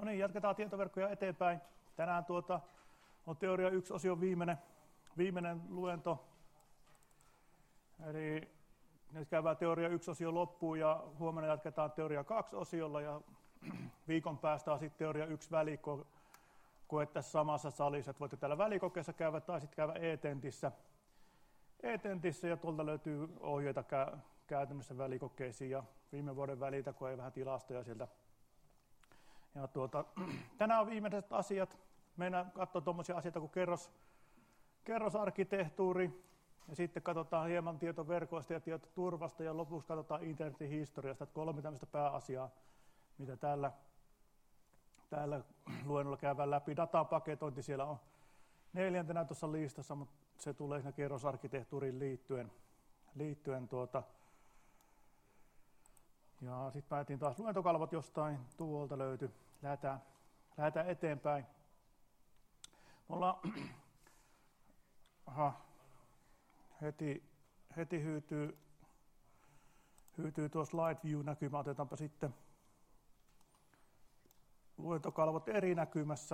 No niin, jatketaan tietoverkkoja eteenpäin. Tänään on teoria 1 osion viimeinen luento. Eli nyt käydään teoria 1 osio loppuun ja huomenna jatketaan teoria 2 osiolla ja viikon päästä on sitten teoria 1 välikoe tässä samassa salissa. Voitte täällä välikokeessa käydä tai sitten käydä e-tentissä ja tuolta löytyy ohjeita käytännössä välikokeisiin ja viime vuoden välitä, kun ei vähän tilastoja sieltä. Ja tänään on viimeiset asiat. Mennään katsomaan tuommoisia asioita kuin kerrosarkkitehtuuri ja sitten katsotaan hieman tietoverkoista ja tietoturvasta ja lopuksi katsotaan internetin historiasta. 3 tämmöistä pääasiaa, mitä täällä luennolla käydään läpi. Datan paketointi siellä on 4. tuossa listassa, mutta se tulee siinä kerrosarkkitehtuuriin liittyen. Ja sitten päätin taas luentokalvot jostain tuolta löytyi. Lähdetään eteenpäin. Me ollaan heti hyytyy tuo slide view näkymä. Otetaanpa sitten luentokalvot eri näkymässä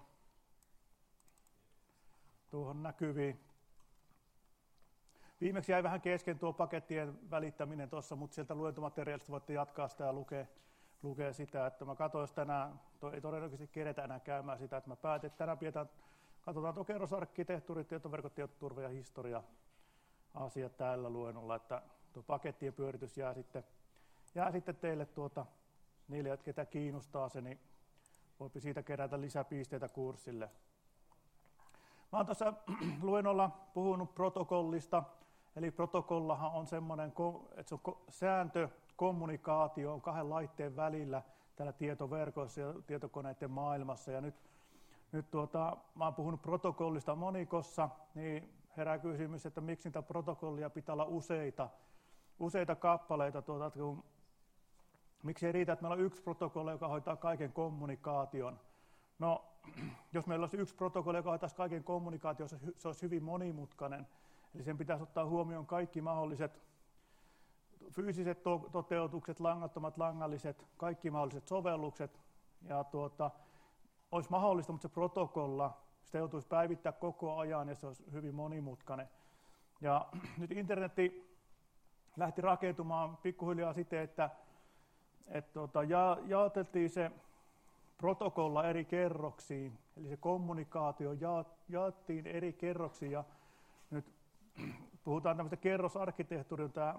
tuohon näkyviin. Viimeksi jäi vähän kesken tuo pakettien välittäminen tuossa, mutta sieltä luentomateriaalista voitte jatkaa sitä ja lukea sitä, että mä katsoin, jos tänään ei todennäköisesti keretä enää käymään sitä, että mä päätin, että tänään katsotaan tuo kerrosarkkitehtuuri, tietoverkot, tietoturva ja historia asiat tällä luennolla, että tuo pakettien pyöritys jää sitten teille niille, ketä kiinnostaa se, niin voipi siitä kerätä lisäpisteitä kurssille. Mä oon tuossa luennolla puhunut protokollista, eli protokollahan on semmoinen, että se on sääntö, kommunikaatio on 2 laitteen välillä täällä tietoverkoissa ja tietokoneiden maailmassa. Ja nyt mä oon puhunut protokollista monikossa, niin herää kysymys, että miksi niitä protokollia pitää olla useita kappaleita. Miksi ei riitä, että meillä on 1 protokolla, joka hoitaa kaiken kommunikaation? No, jos meillä olisi 1 protokolla, joka hoitaisi kaiken kommunikaation, se olisi hyvin monimutkainen. Eli sen pitäisi ottaa huomioon kaikki mahdolliset fyysiset toteutukset, langattomat, langalliset, kaikki mahdolliset sovellukset. Ja olisi mahdollista, mutta se protokolla, sitä joutuisi päivittää koko ajan ja se olisi hyvin monimutkainen. Ja nyt internetti lähti rakentumaan pikkuhiljaa siten, että jaoteltiin se protokolla eri kerroksiin, eli se kommunikaatio jaettiin eri kerroksiin. Ja nyt puhutaan tämmöistä kerrosarkkitehtuurin, tämä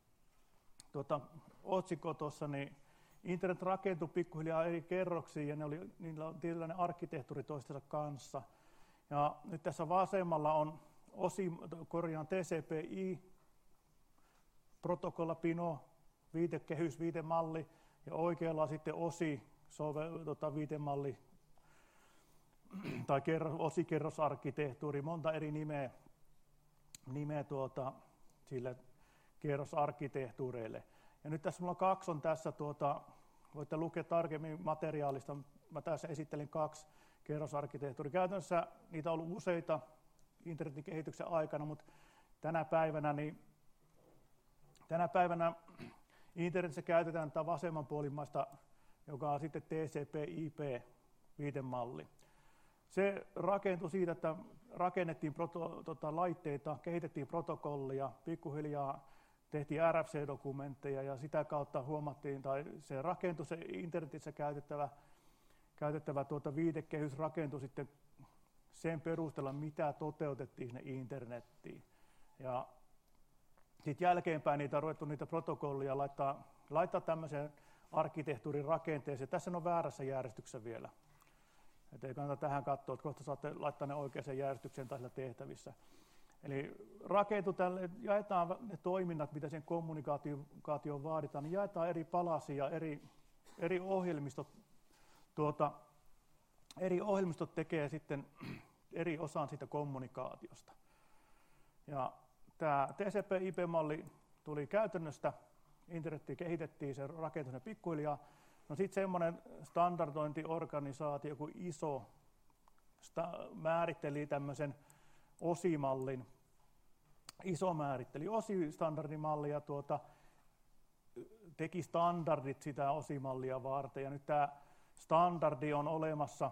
otsikko tuossa, niin internet rakentui pikkuhiljaa eri kerroksiin ja niillä on tietynlainen arkkitehtuuri toistensa kanssa. Ja nyt tässä vasemmalla on TCP/IP, protokolla, pino, viitekehys, viitemalli ja oikealla on sitten viitemalli tai osikerrosarkkitehtuuri, monta eri nimeä sille kerrosarkkitehtuureille. Ja nyt tässä minulla 2 on tässä, voitte lukea tarkemmin materiaalista, mä tässä esittelen 2 kerrosarkkitehtuuria. Käytännössä niitä on ollut useita internetin kehityksen aikana, mutta tänä päivänä internetissä käytetään tätä vasemmanpuolimmaista, joka on sitten TCP/IP-viitemalli. Se rakentui siitä, että rakennettiin laitteita, kehitettiin protokollia, pikkuhiljaa tehtiin RFC-dokumentteja ja sitä kautta huomattiin, tai se rakentui, se internetissä käytettävä viitekehys rakentui sitten sen perusteella, mitä toteutettiin sinne internettiin. Ja sitten jälkeenpäin niitä on ruvettu niitä protokollia laittaa tämmöiseen arkkitehtuurin rakenteeseen. Tässä on väärässä järjestyksessä vielä. Et ei kannata tähän katsoa, että kohta saatte laittaa ne oikeaan järjestykseen tai sillä tehtävissä. Eli rakentuu tälle, jaetaan ne toiminnat, mitä sen kommunikaatioon vaaditaan, niin jaetaan eri palasia, eri ohjelmistot tekee sitten eri osan siitä kommunikaatiosta. Ja tämä TCP/IP-malli tuli käytännöstä, internetti kehitettiin, se rakentui pikkuhiljaa. No sitten semmoinen standardointiorganisaatio kuin ISO määritteli tämmöisen osimallin. ISO määritteli OSI-standardimallia ja teki standardit sitä osimallia varten. Ja nyt tämä standardi on olemassa.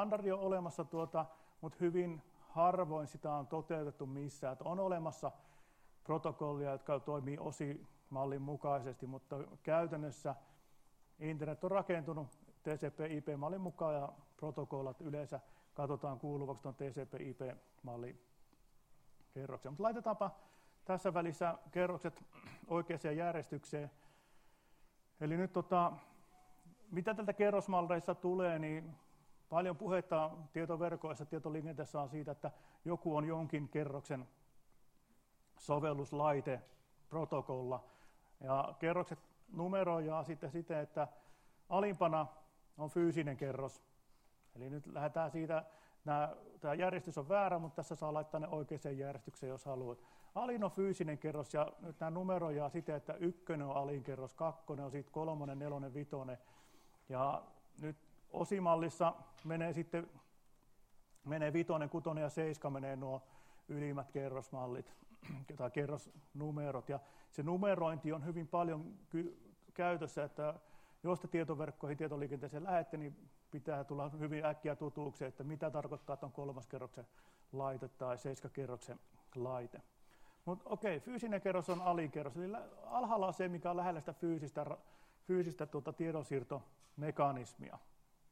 Mutta hyvin harvoin sitä on toteutettu missään. Että on olemassa protokollia, jotka toimii OSI-mallin mukaisesti, mutta käytännössä internet on rakentunut TCP/IP-mallin mukaan ja protokollat yleensä katsotaan kuuluvaksi tuon TCP/IP-mallin kerrokseen. Mutta laitetaanpa tässä välissä kerrokset oikeaan järjestykseen. Eli nyt mitä tältä kerrosmalleissa tulee, niin paljon puhetta tietoverkoissa, tietoliikenteessä on siitä, että joku on jonkin kerroksen sovelluslaite, protokolla. Ja kerrokset numeroidaan sitten siten, että alimpana on fyysinen kerros. Eli nyt lähdetään siitä, tämä järjestys on väärä, mutta tässä saa laittaa ne oikeaan järjestykseen, jos haluat. Alin on fyysinen kerros ja nyt nämä numeroidaan siten, että 1 on alinkerros, 2 on sitten 3, 4, 5. Ja nyt OSI-mallissa menee 5, 6 ja 7 menee nuo ylimmät kerrosmallit tai kerrosnumerot. Ja se numerointi on hyvin paljon käytössä, että jos te tietoverkkoihin, tietoliikenteeseen lähette, niin pitää tulla hyvin äkkiä tutuksi, että mitä tarkoittaa, että on 3. kerroksen laite tai 7. kerroksen laite. Mutta okei, fyysinen kerros on alinkerros, eli alhaalla on se, mikä on lähellä sitä fyysistä tiedonsiirtomekanismia.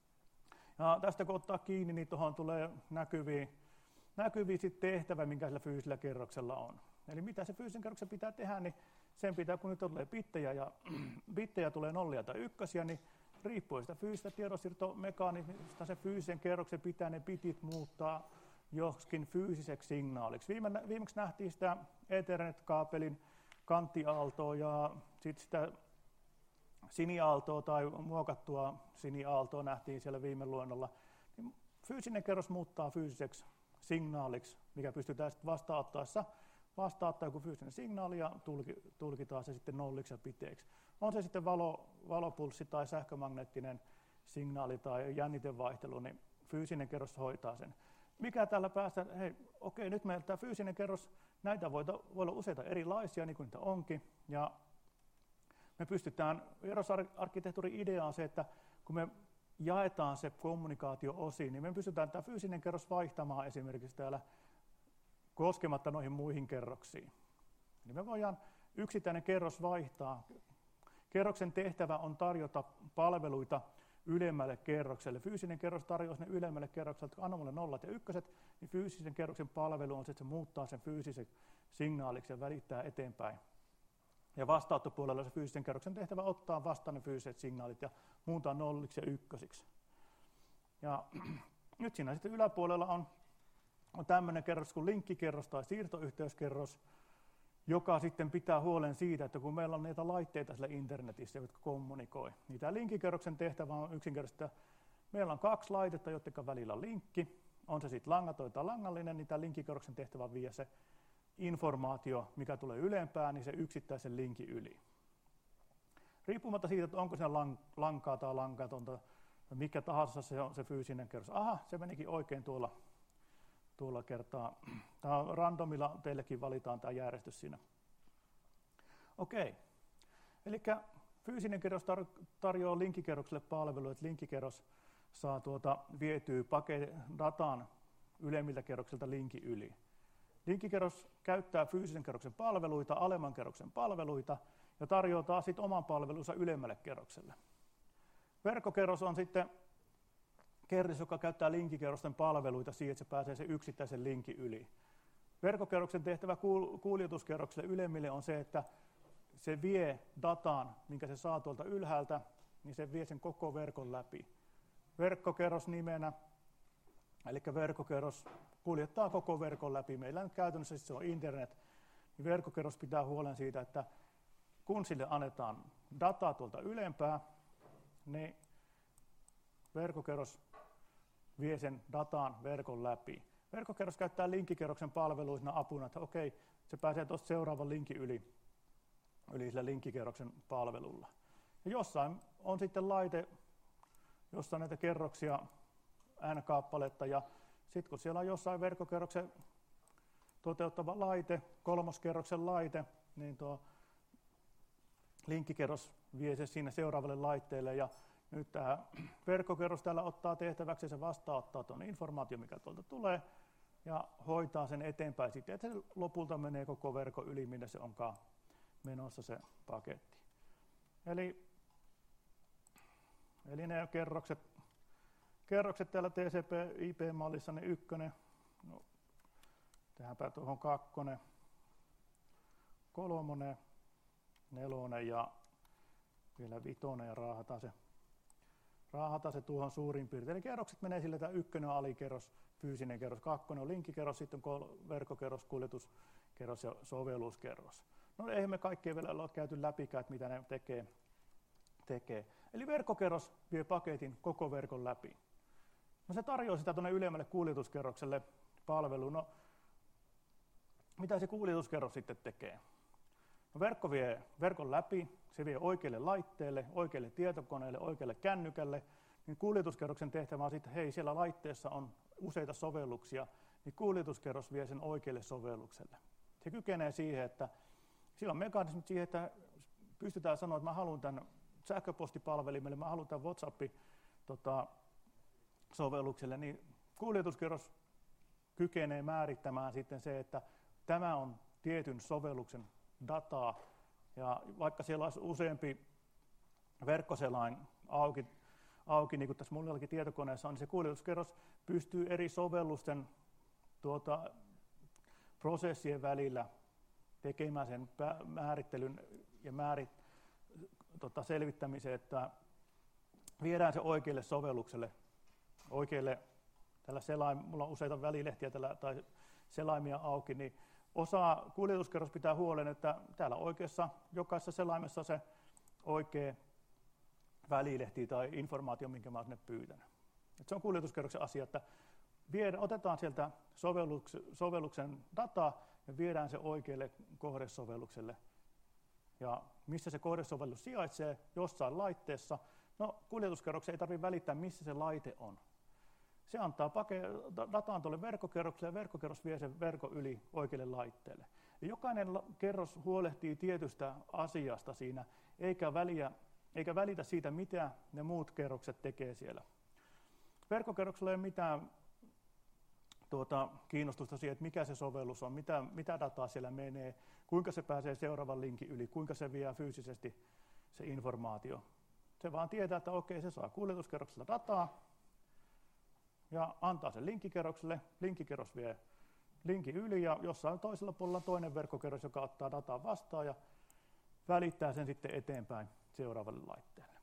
Ja tästä kun ottaa kiinni, niin tuohon tulee näkyviin sit tehtävä, minkä sillä fyysisellä kerroksella on. Eli mitä se fyysisen kerroksen pitää tehdä, niin sen pitää, kun nyt tulee bittejä tulee 0 tai 1, niin riippuen sitä fyysistä tiedonsiirtomekanismista, se fyysisen kerroksen pitää ne bitit muuttaa joskin fyysiseksi signaaliksi. Viimeksi nähtiin sitä Ethernet-kaapelin kanttiaaltoa ja sitten sitä siniaaltoa tai muokattua siniaaltoa nähtiin siellä viime luennolla. Fyysinen kerros muuttaa fyysiseksi signaaliksi, mikä pystytään sitten vastaanottaa joku fyysinen signaali ja tulkitaan se sitten nolliksi ja biteiksi. On se sitten valopulssi tai sähkömagneettinen signaali tai jännitevaihtelu, niin fyysinen kerros hoitaa sen. Mikä tällä päästä, nyt meillä tämä fyysinen kerros, näitä voi olla useita erilaisia, niin kuin niitä onkin. Ja me pystytään, kerrosarkkitehtuurin idea on se, että kun me jaetaan se kommunikaatio osiin, niin me pystytään tämä fyysinen kerros vaihtamaan esimerkiksi täällä koskematta noihin muihin kerroksiin. Eli me voidaan yksittäinen kerros vaihtaa. Kerroksen tehtävä on tarjota palveluita ylemmälle kerrokselle. Fyysinen kerros tarjoaa sinne ylemmälle kerrokselle, että anna mulle 0 ja 1, niin fyysisen kerroksen palvelu on se, että se muuttaa sen fyysisen signaaliksi ja välittää eteenpäin. Ja vastaanottopuolella se fyysisen kerroksen tehtävä ottaa vastaan ne fyysiset signaalit ja muuntaa 0 ja 1. Ja nyt siinä sitten yläpuolella on tämmöinen kerros kuin linkkikerros tai siirtoyhteyskerros, joka sitten pitää huolen siitä, että kun meillä on niitä laitteita siellä internetissä, jotka kommunikoi, niin tämä linkkikerroksen tehtävä on yksinkertaisesti, että meillä on 2 laitetta, joiden välillä on linkki, on se sitten langaton tai langallinen, niin tämä linkkikerroksen tehtävä on vie se informaatio, mikä tulee ylempään, niin se yksittäisen linkin yli. Riippumatta siitä, että onko siinä lankaa tai lankatonta, mikä tahansa se on se fyysinen kerros. Aha, se menikin oikein tuolla kertaa. Tämä on randomilla, teillekin valitaan tämä järjestys siinä. Okei, eli fyysinen kerros tarjoaa linkkikerrokselle palvelua, että linkkikerros saa vietyä datan ylemmiltä kerroksilta linkin yli. Linkkikerros käyttää fyysisen kerroksen palveluita, alemman kerroksen palveluita ja tarjoaa taas sitten oman palvelunsa ylemmälle kerrokselle. Verkkokerros on sitten kerros, joka käyttää linkkikerrosten palveluita siihen, että se pääsee sen yksittäisen linkin yli. Verkkokerroksen tehtävä kuljetuskerrokselle ylemmille on se, että se vie datan, minkä se saa tuolta ylhäältä, niin se vie sen koko verkon läpi. Verkkokerros nimenä, eli verkkokerros kuljettaa koko verkon läpi. Meillä nyt käytännössä se on internet, niin verkkokerros pitää huolen siitä, että kun sille annetaan dataa tuolta ylempää, niin verkkokerros vie sen datan verkon läpi. Verkkokerros käyttää linkkikerroksen palveluina apuna, että se pääsee tuosta seuraavan linkin yli sillä linkkikerroksen palvelulla. Ja jossain on sitten laite, jossa on näitä kerroksia, n-kappaletta, ja sitten kun siellä on jossain verkkokerroksen toteuttava laite, 3. kerroksen laite, niin tuo linkkikerros vie se siinä seuraavalle laitteelle, ja Nyt tämä verkkokerros täällä ottaa tehtäväksi, se vastaanottaa tuon informaation, mikä tuolta tulee, ja hoitaa sen eteenpäin sitten, että se lopulta menee koko verkon yli, minne se onkaan menossa se paketti. Eli ne kerrokset täällä TCP/IP-mallissa, ne 1, no, tehdäänpä tuohon 2, 3, 4 ja vielä 5 ja raahataan se tuohon suurin piirtein. Eli kerrokset menee sille, että 1 on alikerros, fyysinen kerros, 2 on linkkikerros, sitten on verkkokerros, kuljetuskerros ja sovelluskerros. No eihän me kaikkea vielä ole käyty läpikään, että mitä ne tekee. Eli verkkokerros vie paketin koko verkon läpi. No se tarjoaa sitä tuonne ylemmälle kuljetuskerrokselle palveluun. No, mitä se kuljetuskerros sitten tekee? No, verkko vie verkon läpi, se vie oikealle laitteelle, oikealle tietokoneelle, oikealle kännykälle. Niin kuljetuskerroksen tehtävä on sitten, hei, siellä laitteessa on useita sovelluksia, niin kuljetuskerros vie sen oikealle sovellukselle. Se kykenee siihen, että sillä on mekanismit siihen, että pystytään sanoa, että mä haluan tämän sähköpostipalvelimelle, mä haluan tämän WhatsApp-sovellukselle, niin kuljetuskerros kykenee määrittämään sitten se, että tämä on tietyn sovelluksen dataa, ja vaikka siellä olisi useampi verkkoselain auki niin kuin tässä mullakin tietokoneessa on, niin se kuljetuskerros pystyy eri sovellusten prosessien välillä tekemään sen määrittelyn ja selvittämisen, että viedään se oikealle sovellukselle, mulla on useita välilehtiä tai selaimia auki, niin kuljetuskerros pitää huolen, että täällä oikeassa jokaisessa selaimessa se oikea välilehti tai informaatio, minkä mä olen sinne pyytänyt. Et se on kuljetuskerroksen asia, että otetaan sieltä sovelluksen dataa ja viedään se oikealle kohdesovellukselle. Ja missä se kohdesovellus sijaitsee, jossain laitteessa, no kuljetuskerroksen ei tarvitse välittää, missä se laite on. Se antaa dataan tuolle verkkokerrokselle ja verkkokerros vie sen verkon yli oikealle laitteelle. Ja jokainen kerros huolehtii tietystä asiasta siinä, eikä välitä siitä, mitä ne muut kerrokset tekee siellä. Verkkokerroksella ei ole mitään kiinnostusta siihen, että mikä se sovellus on, mitä dataa siellä menee, kuinka se pääsee seuraavan linkin yli, kuinka se vie fyysisesti se informaatio. Se vaan tietää, että okei, se saa kuljetuskerroksella dataa ja antaa sen linkkikerrokselle. Linkkikerros vie linkin yli ja jossain toisella puolella toinen verkkokerros, joka ottaa dataa vastaan ja välittää sen sitten eteenpäin seuraavalle laitteelle.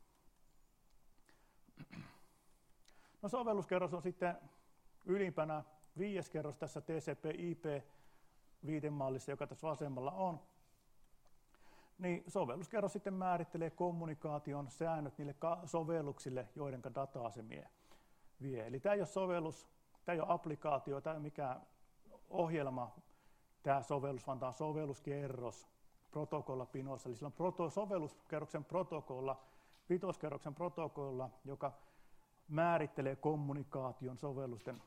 No, sovelluskerros on sitten ylimpänä 5. kerros tässä TCP/IP-viitemallissa, joka tässä vasemmalla on. Niin sovelluskerros sitten määrittelee kommunikaation säännöt niille sovelluksille, joiden dataa se vie. Eli tämä ei ole sovellus, tämä ei ole applikaatio, tämä ei ole mikään ohjelma, tämä sovellus, vaan tämä on sovelluskerros protokollapinoissa. Eli sillä on sovelluskerroksen protokolla, 5. kerroksen protokolla, joka määrittelee kommunikaation sovellusten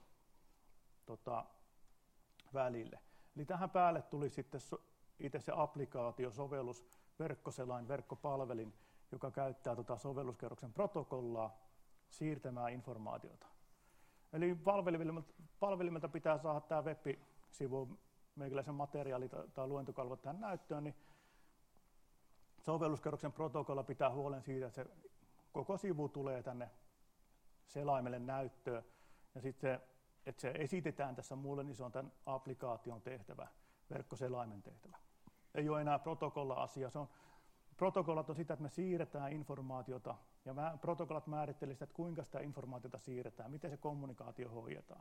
välille. Eli tähän päälle tuli sitten itse se applikaatio, sovellus, verkkoselain, verkkopalvelin, joka käyttää sovelluskerroksen protokollaa siirtämään informaatiota. Eli palvelimelta pitää saada tämä web-sivu, meikäläisen materiaali tai luentokalvot tähän näyttöön, niin sovelluskerroksen protokolla pitää huolen siitä, että se koko sivu tulee tänne selaimelle näyttöön, ja sitten että se esitetään tässä mulle, niin se on tämän applikaation tehtävä, verkkoselaimen tehtävä. Ei ole enää protokolla-asia. Protokollat on sitä, että me siirretään informaatiota, ja protokollat määrittelevät sitä, että kuinka sitä informaatiota siirretään, miten se kommunikaatio hoidetaan.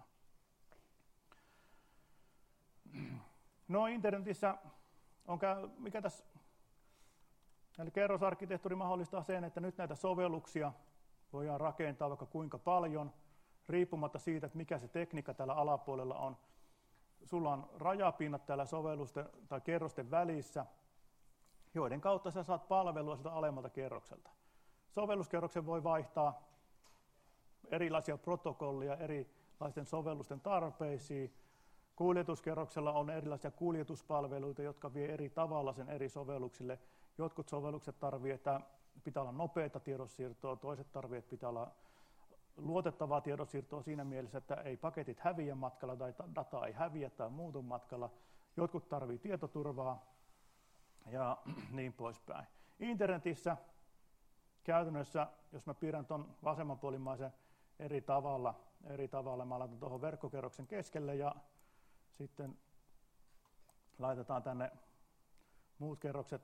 No, internetissä mikä tässä, eli kerrosarkkitehtuuri mahdollistaa sen, että nyt näitä sovelluksia voidaan rakentaa vaikka kuinka paljon, riippumatta siitä, että mikä se tekniikka täällä alapuolella on. Sulla on rajapinnat täällä sovellusten tai kerrosten välissä, joiden kautta sä saat palvelua sieltä alemmalta kerrokselta. Sovelluskerroksen voi vaihtaa erilaisia protokollia erilaisten sovellusten tarpeisiin. Kuljetuskerroksella on erilaisia kuljetuspalveluita, jotka vie eri tavalla sen eri sovelluksille. Jotkut sovellukset tarvitsevat, että pitää olla nopeata tiedonsiirtoa, toiset tarvitsevat, että pitää olla luotettavaa tiedonsiirtoa siinä mielessä, että ei paketit häviä matkalla tai data ei häviä tai muutu matkalla. Jotkut tarvitsevat tietoturvaa ja niin poispäin. Internetissä käytännössä, jos mä piirrän tuon vasemmanpuolimmaisen eri tavalla, mä laitan tuohon verkkokerroksen keskelle ja sitten laitetaan tänne muut kerrokset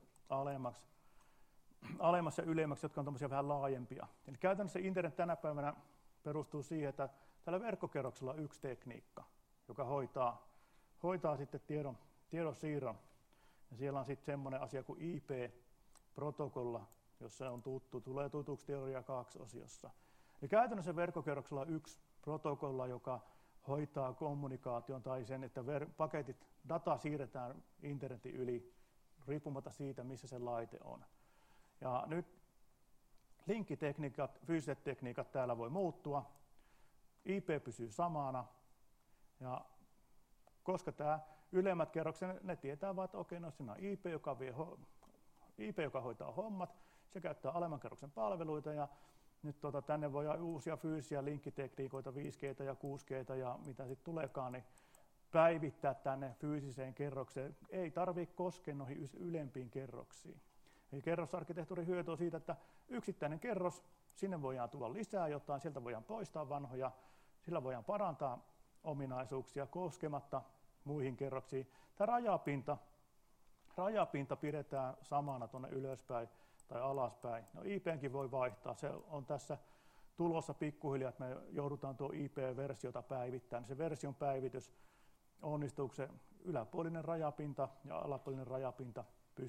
alemmas ja ylemmäksi, jotka on tämmöisiä vähän laajempia. Eli käytännössä internet tänä päivänä perustuu siihen, että tällä verkkokerroksella on yksi tekniikka, joka hoitaa sitten tiedon siirron. Ja siellä on sitten semmoinen asia kuin IP-protokolla, jossa on tulee tutuksi teoria 2-osiossa. Eli käytännössä verkkokerroksella on yksi protokolla, joka hoitaa kommunikaation tai sen, että data siirretään internetin yli riippumatta siitä, missä se laite on. Ja nyt linkkitekniikat, fyysiset tekniikat täällä voi muuttua. IP pysyy samana. Ja koska tämä ylemmät kerrokset, ne tietää vain, että okei, no siinä on IP, joka hoitaa hommat. Se käyttää alemman kerroksen palveluita ja nyt tänne voi uusia fyysisiä linkkitekniikoita, 5G ja 6G ja mitä sitten tuleekaan, niin päivittää tänne fyysiseen kerrokseen. Ei tarvitse koskea noihin ylempiin kerroksiin. Eli kerrosarkkitehtuurin hyöty on siitä, että yksittäinen kerros, sinne voidaan tulla lisää jotain, sieltä voidaan poistaa vanhoja, sillä voidaan parantaa ominaisuuksia koskematta muihin kerroksiin. Tämä rajapinta pidetään samana tuonne ylöspäin tai alaspäin. No IP:nkin voi vaihtaa, se on tässä tulossa pikkuhiljaa, että me joudutaan tuo IP-versiota päivittämään. Se version päivitys onnistuu, kun se yläpuolinen rajapinta ja alapuolinen rajapinta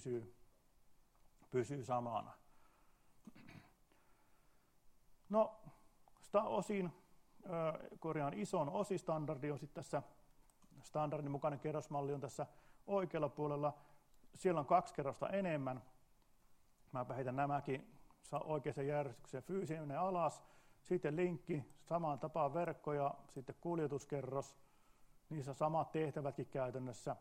pysyy samana. No, ison osistandardi on sitten tässä, standardin mukainen kerrosmalli on tässä oikealla puolella. Siellä on 2 kerrosta enemmän. Mä heitän nämäkin oikeaan järjestykseen, fyysinen alas, sitten linkki, samaan tapaan verkko ja sitten kuljetuskerros. Niissä samat tehtävätkin käytännössä.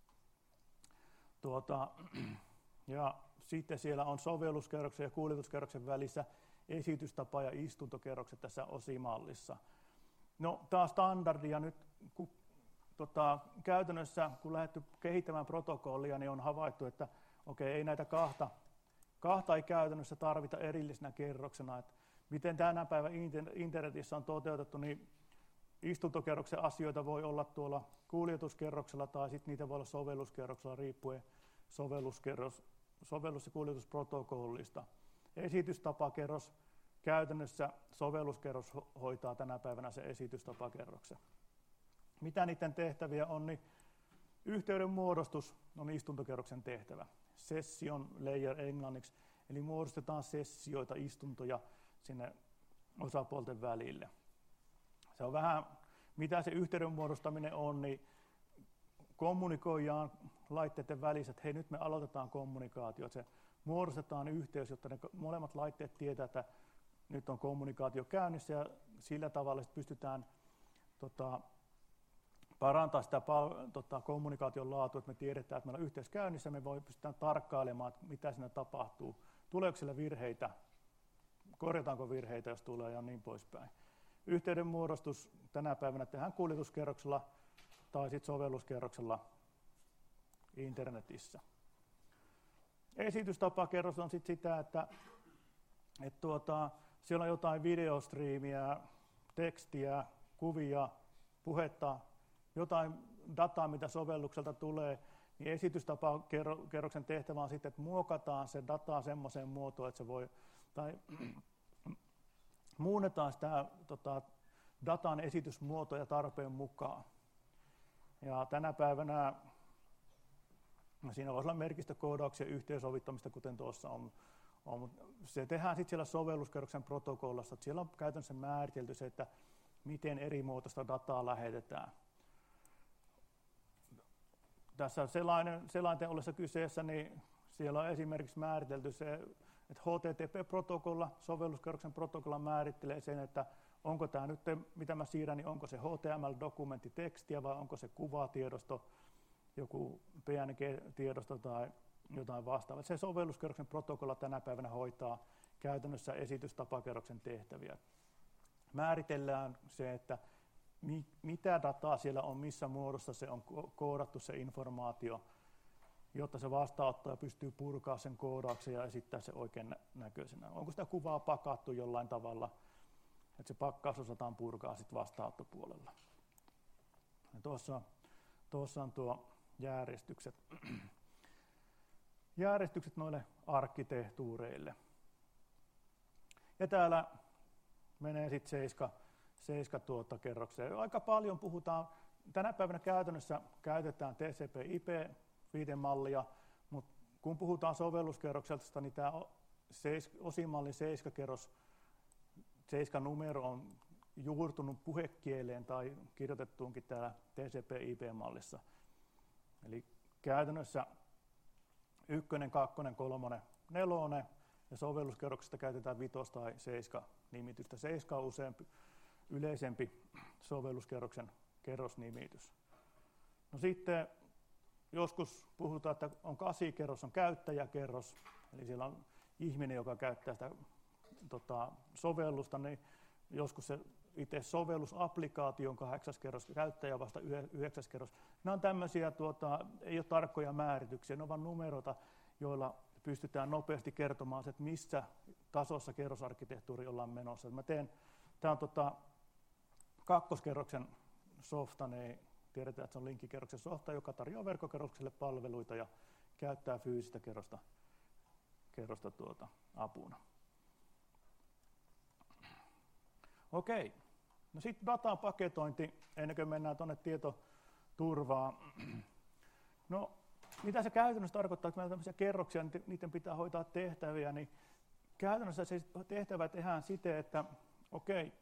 Ja sitten siellä on sovelluskerroksen ja kuljetuskerroksen välissä esitystapa- ja istuntokerrokset tässä osimallissa. No, tämä standardia nyt, käytännössä kun lähdetty kehittämään protokollia, niin on havaittu, että okei, ei näitä kahta ei käytännössä tarvita erillisenä kerroksena. Että miten tänä päivänä internetissä on toteutettu, niin istuntokerroksen asioita voi olla tuolla kuljetuskerroksella tai sitten niitä voi olla sovelluskerroksella riippuen sovellus- ja kuljetusprotokollista. Esitystapakerros, käytännössä sovelluskerros hoitaa tänä päivänä se esitystapakerroksen. Mitä niiden tehtäviä on, niin yhteyden muodostus on istuntokerroksen tehtävä. Session layer englanniksi, eli muodostetaan sessioita, istuntoja sinne osapuolten välille. Se on vähän, mitä se yhteyden muodostaminen on, niin kommunikoidaan laitteiden välissä, että hei, nyt me aloitetaan kommunikaatio. Se muodostetaan yhteys, jotta ne molemmat laitteet tietää, että nyt on kommunikaatio käynnissä ja sillä tavalla pystytään parantaa sitä kommunikaation laatua, että me tiedetään, että meillä on yhteys käynnissä, me pystytään tarkkailemaan, että mitä siinä tapahtuu, tuleeko siellä virheitä, korjataanko virheitä, jos tulee ja niin poispäin. Yhteyden muodostus tänä päivänä tehdään kuljetuskerroksella tai sitten sovelluskerroksella internetissä. Esitystapakerros on sitten sitä, että siellä on jotain videostriimiä, tekstiä, kuvia, puhetta, jotain dataa, mitä sovellukselta tulee, niin esitystapakerroksen tehtävä on sitten, että muokataan se data semmoiseen muotoon, että se voi, tai muunnetaan sitä datan esitysmuotoja tarpeen mukaan. Ja tänä päivänä siinä voisi olla merkistökoodauksia yhteensovittamista, kuten tuossa on. Se tehdään sitten siellä sovelluskerroksen protokollassa, että siellä on käytännössä määritelty se, että miten eri muotoista dataa lähetetään. Tässä selainten ollessa kyseessä, niin siellä on esimerkiksi määritelty se, että HTTP-protokolla, sovelluskerroksen protokolla määrittelee sen, että onko tämä nyt, mitä mä siirrän, niin onko se HTML-dokumentti tekstiä vai onko se kuvatiedosto, joku PNG-tiedosto tai jotain vastaavaa. Se sovelluskerroksen protokolla tänä päivänä hoitaa käytännössä esitystapakerroksen tehtäviä. Määritellään se, että mitä dataa siellä on, missä muodossa se on koodattu se informaatio, jotta se vastaanottaja pystyy purkaa sen koodauksen ja esittää se oikein näköisenä. Onko sitä kuvaa pakattu jollain tavalla, että se pakkaus osataan purkaa sitten vastaanottopuolella. Tuossa on tuo järjestykset. Järjestykset noille arkkitehtuureille. Ja täällä menee sitten 7 kerrokseen. Aika paljon puhutaan, tänä päivänä käytännössä käytetään TCP/IP-viitemallia, mutta kun puhutaan sovelluskerroksesta, niin tämä osimallin 7-kerros, 7 numero on juurtunut puhekieleen tai kirjoitettuunkin täällä TCP/IP-mallissa. Eli käytännössä 1, 2, 3, 4 ja sovelluskerroksesta käytetään 5 tai 7 nimitystä. 7 on yleisempi sovelluskerroksen kerrosnimitys. No sitten joskus puhutaan, että on 8-kerros, on käyttäjäkerros, eli siellä on ihminen, joka käyttää sitä sovellusta, niin joskus se itse sovellusapplikaatio on 8. kerros, käyttäjä vasta 9. kerros. Nämä on tämmöisiä, ei ole tarkkoja määrityksiä, ne ovat numeroita, joilla pystytään nopeasti kertomaan, että missä tasossa kerrosarkkitehtuuri ollaan menossa. Tämä on 2-kerroksen softa, niin tiedetään, että se on linkkikerroksen softa, joka tarjoaa verkkokerrokselle palveluita ja käyttää fyysistä kerrosta apuna. Okei, no sitten datan paketointi, ennen kuin mennään tuonne tietoturvaan. No, mitä se käytännössä tarkoittaa, että meillä on tämmöisiä kerroksia, niiden pitää hoitaa tehtäviä, niin käytännössä se tehtävä tehdään siten, että okei,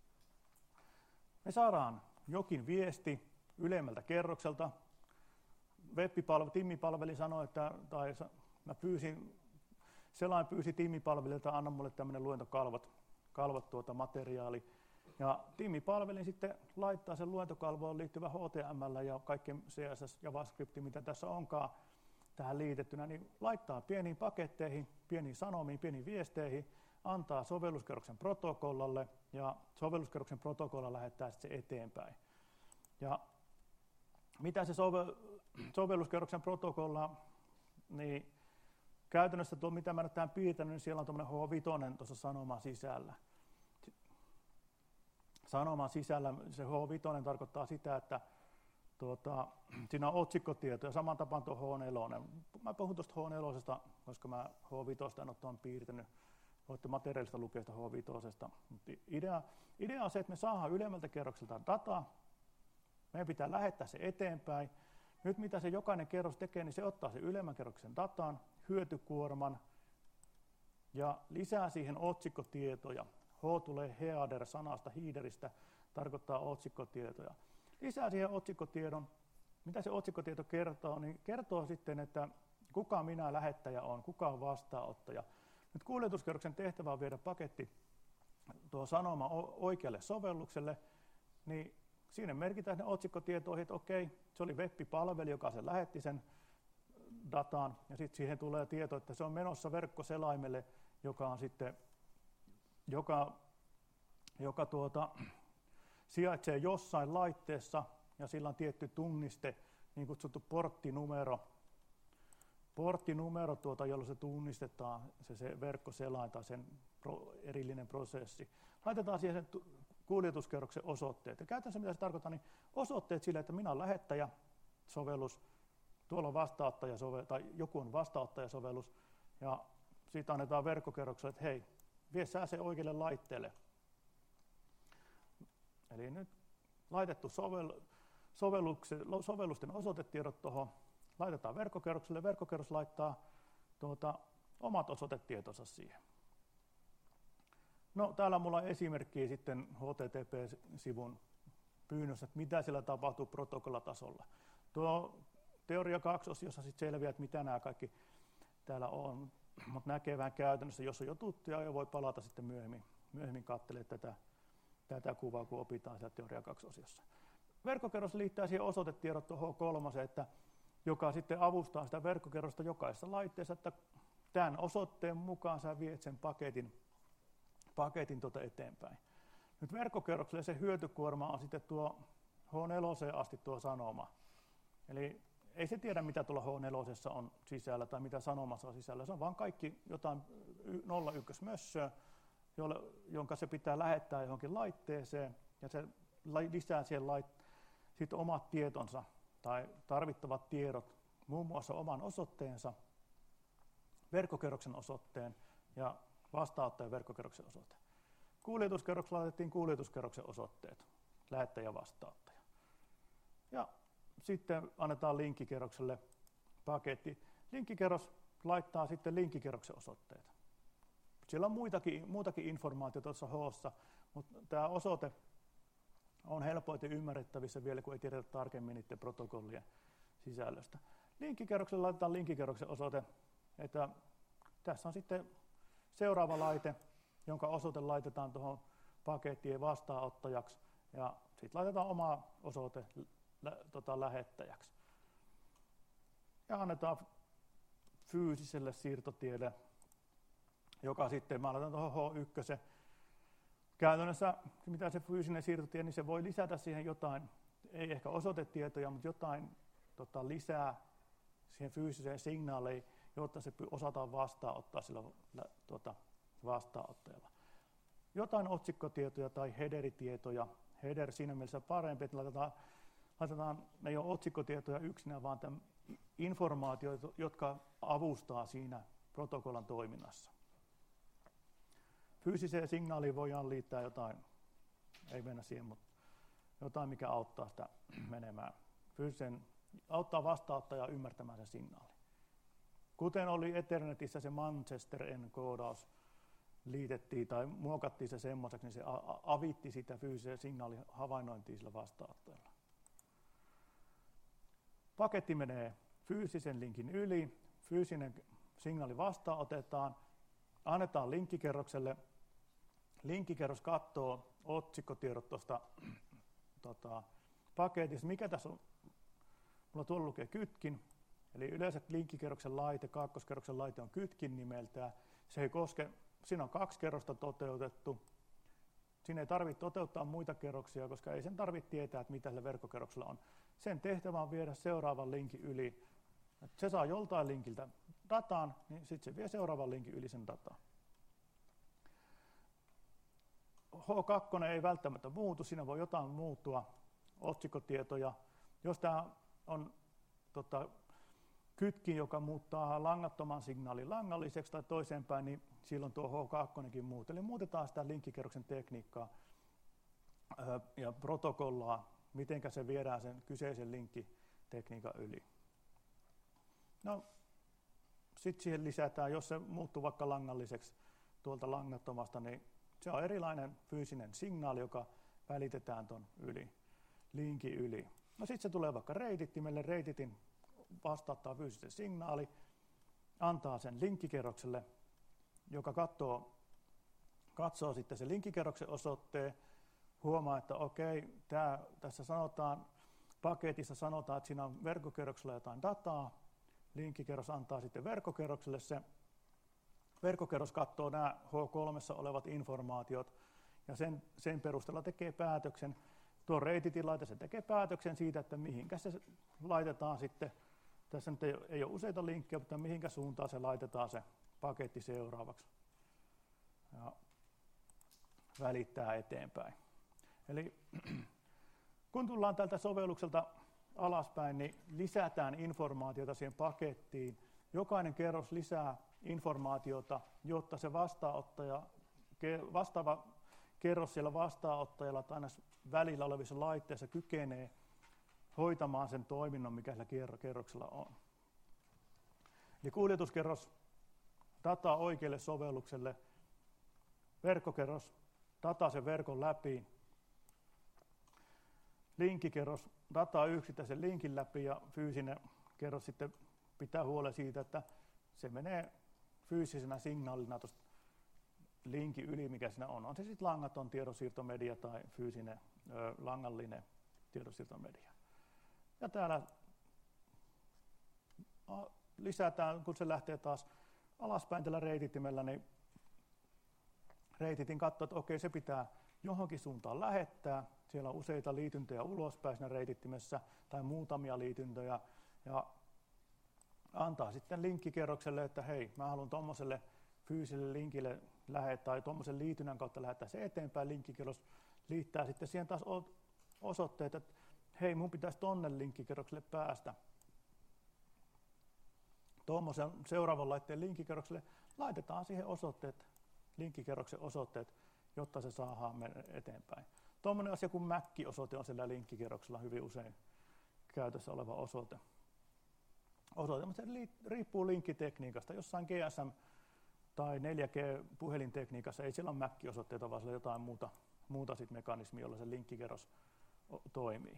me saadaan jokin viesti ylemmältä kerrokselta. Timmipalveli sanoi, tai mä pyysi timmipalvelilta, anna mulle tämmöinen luentokalvot materiaali. Ja timmipalvelin sitten laittaa sen luentokalvoon liittyvä HTML ja kaikki CSS, JavaScript, mitä tässä onkaan tähän liitettynä, niin laittaa pieniin paketteihin, pieniin sanomiin, pieniin viesteihin, antaa sovelluskerroksen protokollalle ja sovelluskerroksen protokolla lähettää se eteenpäin. Ja mitä se sovelluskerroksen protokolla, niin käytännössä tuo, mitä mä nyt tähän piirtänyt, niin siellä on tuommoinen H5 tuossa sanoman sisällä. Sanoman sisällä se H5 tarkoittaa sitä, että siinä on otsikkotietoja, saman tapaan tuo H4. Mä puhun tuosta H4, koska mä H5 en ole tuon piirtänyt. Voitte materiaalista lukea sitä H5. Idea on se, että me saadaan ylemmältä kerrokselta dataa, meidän pitää lähettää se eteenpäin. Nyt mitä se jokainen kerros tekee, niin se ottaa sen ylemmän kerroksen datan, hyötykuorman ja lisää siihen otsikkotietoja. H tulee header-sanasta, headeristä, tarkoittaa otsikkotietoja. Lisää siihen otsikkotiedon. Mitä se otsikkotieto kertoo? Niin kertoo sitten, että kuka minä lähettäjä on, kuka on vastaanottaja. Nyt kuljetuskerroksen tehtävä on viedä paketti tuo sanoma oikealle sovellukselle, niin siinä merkitään ne otsikkotietoihin, että okei, se oli web-palvelu, joka sen lähetti sen datan, ja sitten siihen tulee tieto, että se on menossa verkkoselaimelle, joka on sitten, joka sijaitsee jossain laitteessa, ja sillä on tietty tunniste, niin kutsuttu porttinumero, jolla se tunnistetaan, se verkkoselain tai sen erillinen prosessi. Laitetaan siihen sen kuljetuskerroksen osoitteet. Ja käytännössä mitä se tarkoittaa, niin osoitteet sille, että minä olen lähettäjä-sovellus, tuolla on vastaanottaja-sovellus, tai joku on vastaanottajasovellus, ja siitä annetaan verkkokerrokselle, että hei, vie sä se oikealle laitteelle. Eli nyt laitettu sovellusten osoitetiedot tuohon, laitetaan verkkokerrokselle, verkkokerros laittaa omat osoitetietonsa siihen. No, täällä mulla on esimerkkiä sitten HTTP-sivun pyynnössä, että mitä siellä tapahtuu protokollatasolla. Tuo teoria 2-osiossa sitten selviää, että mitä nämä kaikki täällä on, mutta näkee vähän käytännössä, jos on jo tuttuja, ja voi palata sitten myöhemmin katselemaan tätä kuvaa, kun opitaan siellä teoria 2-osiossa. Verkkokerros liittää siihen osoitetiedot tuohon H3, että joka sitten avustaa sitä verkkokerrosta jokaisessa laitteessa, että tämän osoitteen mukaan sä viet sen paketin eteenpäin. Nyt verkkokerrokselle se hyötykuorma on sitten tuo H4 asti tuo sanoma. Eli ei se tiedä, mitä tuolla H4 on sisällä tai mitä sanomassa on sisällä. Se on vaan kaikki jotain 01 mössöä, jonka se pitää lähettää johonkin laitteeseen, ja se lisää siihen sitten omat tietonsa tai tarvittavat tiedot, muun muassa oman osoitteensa, verkkokerroksen osoitteen ja vastaanottajan verkkokerroksen osoite. Kuljetuskerroksella laitettiin kuljetuskerroksen osoitteet, lähettäjä ja vastaanottaja. Ja sitten annetaan linkkikerrokselle paketti. Linkkikerros laittaa sitten linkkikerroksen osoitteet. Siellä on muutakin informaatiota tuossa H:ssa, mutta tämä osoite on helpoiten ymmärrettävissä vielä, kun ei tiedetä tarkemmin niiden protokollien sisällöstä. Linkkikerrokselle laitetaan linkkikerroksen osoite, että tässä on sitten seuraava laite, jonka osoite laitetaan tuohon pakettien vastaanottajaksi, ja sitten laitetaan oma osoite lähettäjäksi. Ja annetaan fyysiselle siirtotielle, joka sitten, mä laitan tuohon H1. Käytännössä, mitä se fyysinen siirtotie, niin se voi lisätä siihen jotain, ei ehkä osoitetietoja, mutta jotain lisää siihen fyysiseen signaaliin, jotta se osataan vastaanottaa sillä vastaanottajalla. Jotain otsikkotietoja tai headeritietoja. Header siinä mielessä parempi, että laitetaan ne ei ole otsikkotietoja yksinään, vaan informaatioita, jotka avustaa siinä protokollan toiminnassa. Fyysiseen signaaliin voidaan liittää jotain, ei mennä siihen, mutta jotain, mikä auttaa sitä menemään. Auttaa vastaanottajaa ymmärtämään sen signaalin. Kuten oli Ethernetissä se Manchester-koodaus, liitettiin tai muokattiin se semmoiseksi, niin se avitti sitä fyysisen signaalin havainnointia sillä vastaanottajalla. Paketti menee fyysisen linkin yli, fyysinen signaali vastaanotetaan, annetaan linkkikerrokselle. Linkkikerros katsoo otsikkotiedot tuosta paketista. Mikä tässä on? Mulla tuolla lukee kytkin. Eli yleensä linkkikerroksen laite, kakkoskerroksen laite on kytkin nimeltään. Se ei koske, siinä on 2 kerrosta toteutettu. Siinä ei tarvitse toteuttaa muita kerroksia, koska ei sen tarvitse tietää, että mitä sillä verkkokerroksella on. Sen tehtävä on viedä seuraavan linkin yli. Se saa joltain linkiltä datan, niin sitten se vie seuraavan linkin yli sen dataa. H2 ei välttämättä muutu, siinä voi jotain muuttua, otsikkotietoja. Jos tämä on kytkin, joka muuttaa langattoman signaalin langalliseksi tai toiseenpäin, niin silloin tuo H2 muuttuu. Eli muutetaan sitä linkkikerroksen tekniikkaa ja protokollaa, miten se viedään sen kyseisen linkkitekniikan yli. No, sitten siihen lisätään, jos se muuttuu vaikka langalliseksi tuolta langattomasta, niin se on erilainen fyysinen signaali, joka välitetään tuon linkin yli. No sitten se tulee vaikka reitittimelle, reititin vastaattaa fyysisen signaali, antaa sen linkkikerrokselle, joka katsoo sitten sen linkkikerroksen osoitteen, huomaa, että okei, tässä paketissa sanotaan, että siinä on verkkokerroksella jotain dataa, linkkikerros antaa sitten verkkokerrokselle se. Verkkokerros katsoo nämä H3 olevat informaatiot ja sen perusteella tekee päätöksen. Tuo reititin laite se tekee päätöksen siitä, että mihinkä se laitetaan sitten. Tässä nyt ei ole useita linkkejä, mutta mihinkä suuntaan se laitetaan se paketti seuraavaksi. Ja välittää eteenpäin. Eli kun tullaan tältä sovellukselta alaspäin, niin lisätään informaatiota siihen pakettiin. Jokainen kerros lisää informaatiota, jotta se vastaava kerros siellä vastaanottajalla tai näissä välillä olevissa laitteissa kykenee hoitamaan sen toiminnon, mikä sillä kerroksella on. Eli kuljetuskerros dataa oikealle sovellukselle, verkkokerros dataa sen verkon läpi, linkkikerros dataa yksittäisen linkin läpi ja fyysinen kerros sitten pitää huolen siitä, että se menee fyysisenä signaalina tuosta linkin yli, mikä siinä on. On se sitten langaton tiedonsiirtomedia tai fyysinen langallinen tiedonsiirtomedia. Ja täällä lisätään, kun se lähtee taas alaspäin tällä reititimellä, niin reititin katsoo, että okei, se pitää johonkin suuntaan lähettää. Siellä on useita liityntöjä ulospäin siinä reitittimessä tai muutamia liityntöjä ja antaa sitten linkkikerrokselle, että hei, mä haluan tuommoiselle fyysiselle linkille lähettää tai tuommoisen liitynnän kautta lähettää se eteenpäin. Linkkikerros liittää sitten siihen taas osoitteet, että hei, mun pitäisi tonne linkkikerrokselle päästä. Tuommoisen seuraavan laitteen linkkikerrokselle laitetaan siihen osoitteet, linkkikerroksen osoitteet, jotta se saadaan mennä eteenpäin. Tuommoinen asia kuin MAC-osoite on siellä linkkikerroksella hyvin usein käytössä oleva osoite. Mutta se riippuu linkkitekniikasta. Jossain GSM- tai 4G-puhelintekniikassa ei siellä ole MAC-osoitteita, vaan siellä on jotain muuta sit mekanismia, jolla se linkkikerros toimii.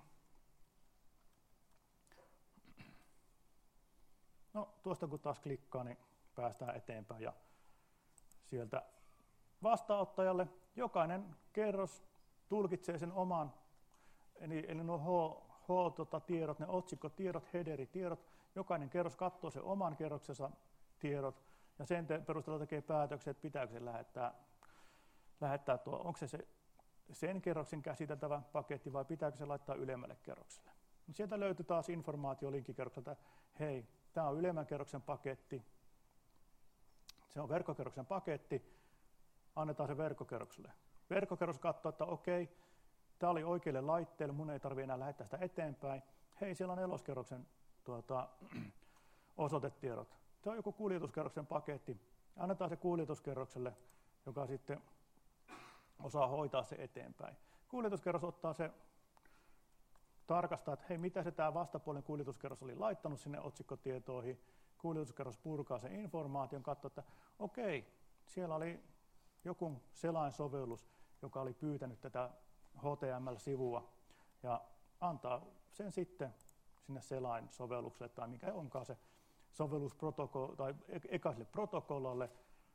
No, tuosta kun taas klikkaa, niin päästään eteenpäin ja sieltä vastaanottajalle jokainen kerros tulkitsee sen oman, eli nuo H-tiedot, ne otsikkotiedot, headeritiedot, jokainen kerros katsoo sen oman kerroksensa tiedot ja sen perusteella tekee päätöksen, että pitääkö se lähettää onko se sen kerroksen käsiteltävä paketti vai pitääkö se laittaa ylemmälle kerrokselle. Sieltä löytyy taas informaatio linkkikerrokselta, hei, tämä on ylemmän kerroksen paketti, se on verkkokerroksen paketti, annetaan se verkkokerrokselle. Verkkokerros katsoo, että okei, tämä oli oikealle laitteelle, mun ei tarvitse enää lähettää sitä eteenpäin. Hei, siellä on neloskerroksen osoitetiedot. Se on joku kuljetuskerroksen paketti. Annetaan se kuljetuskerrokselle, joka sitten osaa hoitaa se eteenpäin. Kuljetuskerros ottaa se, tarkastaa, että hei, mitä se tämä vastapuolen kuljetuskerros oli laittanut sinne otsikkotietoihin. Kuljetuskerros purkaa sen informaation, katsoo, että okei, siellä oli joku selainsovellus, joka oli pyytänyt tätä HTML-sivua ja antaa sen sitten sinne selainsovellukselle tai mikä onkaan se sovellusprotokolla tai ekaiselle protokollalle,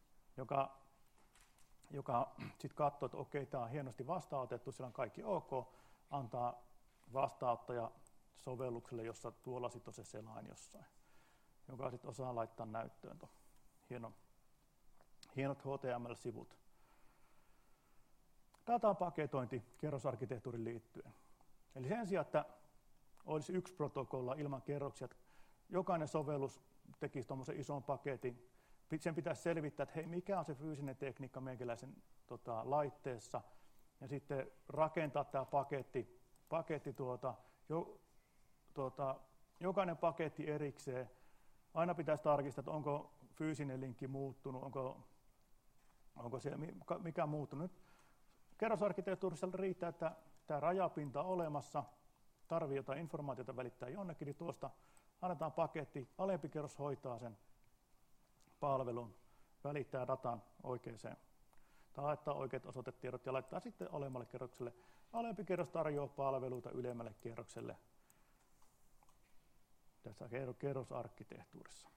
joka sitten katsoo, että okei, tämä on hienosti vastaanotettu, siellä on kaikki ok, antaa vastaanottaja sovellukselle, jossa tuolla sitten on se selain jossain, joka sitten osaa laittaa näyttöön tuon hienot HTML-sivut. Datan paketointi kerrosarkkitehtuuriin liittyen. Eli sen sijaan, että olisi yksi protokolla ilman kerroksia, että jokainen sovellus tekisi tuommoisen ison paketin, sen pitäisi selvittää, että hei, mikä on se fyysinen tekniikka meikäläisen laitteessa, ja sitten rakentaa tämä paketti jokainen paketti erikseen. Aina pitäisi tarkistaa, että onko fyysinen linkki muuttunut, onko siellä mikä muuttunut. Kerrosarkkitehtuurissa riittää, että tämä rajapinta on olemassa, tarvitsee jotain informaatiota välittää jonnekin, niin tuosta annetaan paketti, alempi kerros hoitaa sen palvelun, välittää datan oikeaan, tai laittaa oikeat osoitetiedot ja laittaa sitten alemmalle kerrokselle. Alempi kerros tarjoaa palveluita ylemmälle kerrokselle tässä kerrosarkkitehtuurissa.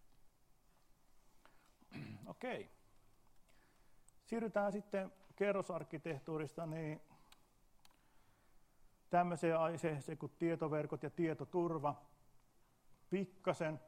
Okei. Siirrytään sitten kerrosarkkitehtuurista niin tämmöiseen aiheeseen kuin tietoverkot ja tietoturva. Pikkasen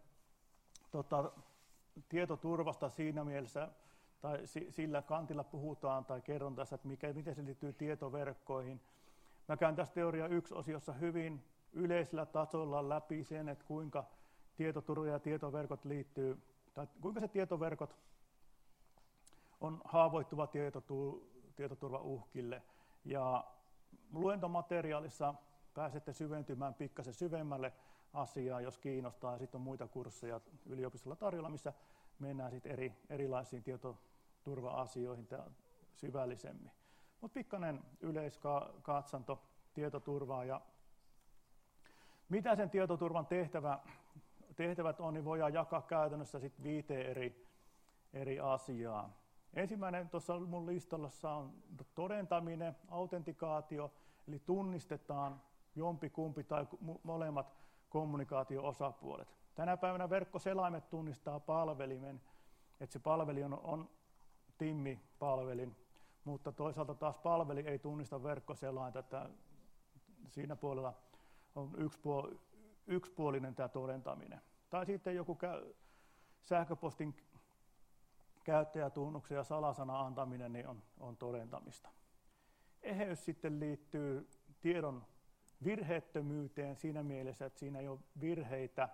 tietoturvasta siinä mielessä, tai sillä kantilla puhutaan tai kerron tässä, että miten se liittyy tietoverkkoihin. Mä käyn tässä teoria 1-osiossa hyvin yleisellä tasolla läpi sen, että kuinka tietoturva ja tietoverkot liittyy, tai kuinka se tietoverkot on haavoittuva tietoturvauhkille. Ja luentomateriaalissa pääsette syventymään pikkasen syvemmälle asiaan, jos kiinnostaa. Sitten on muita kursseja yliopistolla tarjolla, missä mennään sitten erilaisiin tietoturva-asioihin syvällisemmin. Mutta pikkainen yleiskatsanto tietoturvaa ja mitä sen tietoturvan tehtävät on, niin voidaan jakaa käytännössä sitten 5 eri asiaa. Ensimmäinen tuossa mun listalla on todentaminen, autentikaatio, eli tunnistetaan jompikumpi tai molemmat kommunikaatio-osapuolet. Tänä päivänä verkkoselaimet tunnistaa palvelimen, että se palvelin on TIMMI-palvelin, mutta toisaalta taas palveli ei tunnista verkkoselainta, että siinä puolella on yksipuolinen tämä todentaminen. Tai sitten joku sähköpostin käyttäjätunnuksen ja salasana antaminen niin on todentamista. Eheys sitten liittyy tiedon virheettömyyteen siinä mielessä, että siinä ei ole virheitä,